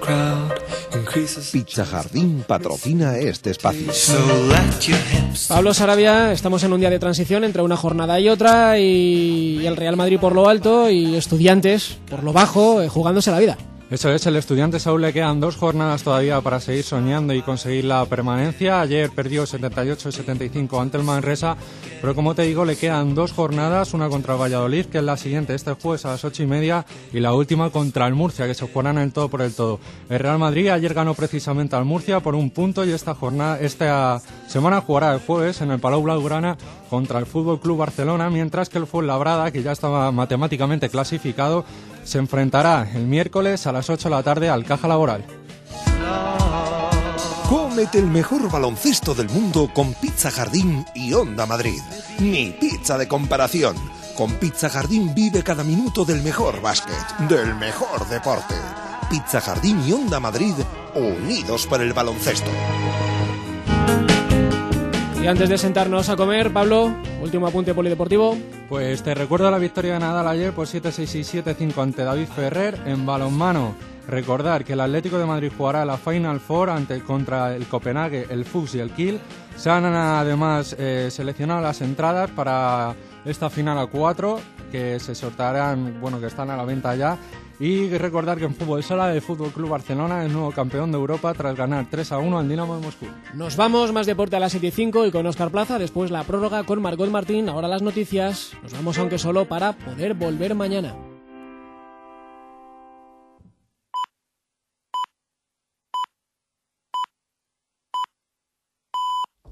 Pizza Jardín patrocina este espacio. Pablo Sarabia, estamos en un día de transición entre una jornada y otra, y el Real Madrid por lo alto y Estudiantes por lo bajo, jugándose la vida. Eso es, el Estudiantes aún le quedan 2 jornadas todavía para seguir soñando y conseguir la permanencia. Ayer perdió 78-75 ante el Manresa, pero como te digo, le quedan 2 jornadas, una contra el Valladolid, que es la siguiente este jueves a las 8:30, y la última contra el Murcia, que se jugarán el todo por el todo. El Real Madrid ayer ganó precisamente al Murcia por 1 punto, y esta semana jugará el jueves en el Palau Blaugrana contra el Fútbol Club Barcelona, mientras que el Fuenlabrada, que ya estaba matemáticamente clasificado, se enfrentará el miércoles a las 8 de la tarde al Caja Laboral. Cómete el mejor baloncesto del mundo con Pizza Jardín y Onda Madrid. Ni pizza de comparación. Con Pizza Jardín vive cada minuto del mejor básquet, del mejor deporte. Pizza Jardín y Onda Madrid, unidos por el baloncesto. Y antes de sentarnos a comer, Pablo, último apunte polideportivo. Pues te recuerdo la victoria de Nadal ayer por 7-6 y 7-5 ante David Ferrer en balonmano. Recordar que el Atlético de Madrid jugará la Final Four contra el Copenhague, el Fuchs y el Kiel. Se han además seleccionado las entradas para esta final a 4 que se sortearán, que están a la venta ya. Y recordar que en fútbol sala el Fútbol Club Barcelona es nuevo campeón de Europa tras ganar 3-1 al Dinamo de Moscú. Nos vamos, más deporte a las 7:05 y con Óscar Plaza, después la prórroga con Margot Martín, ahora las noticias. Nos vamos aunque solo para poder volver mañana.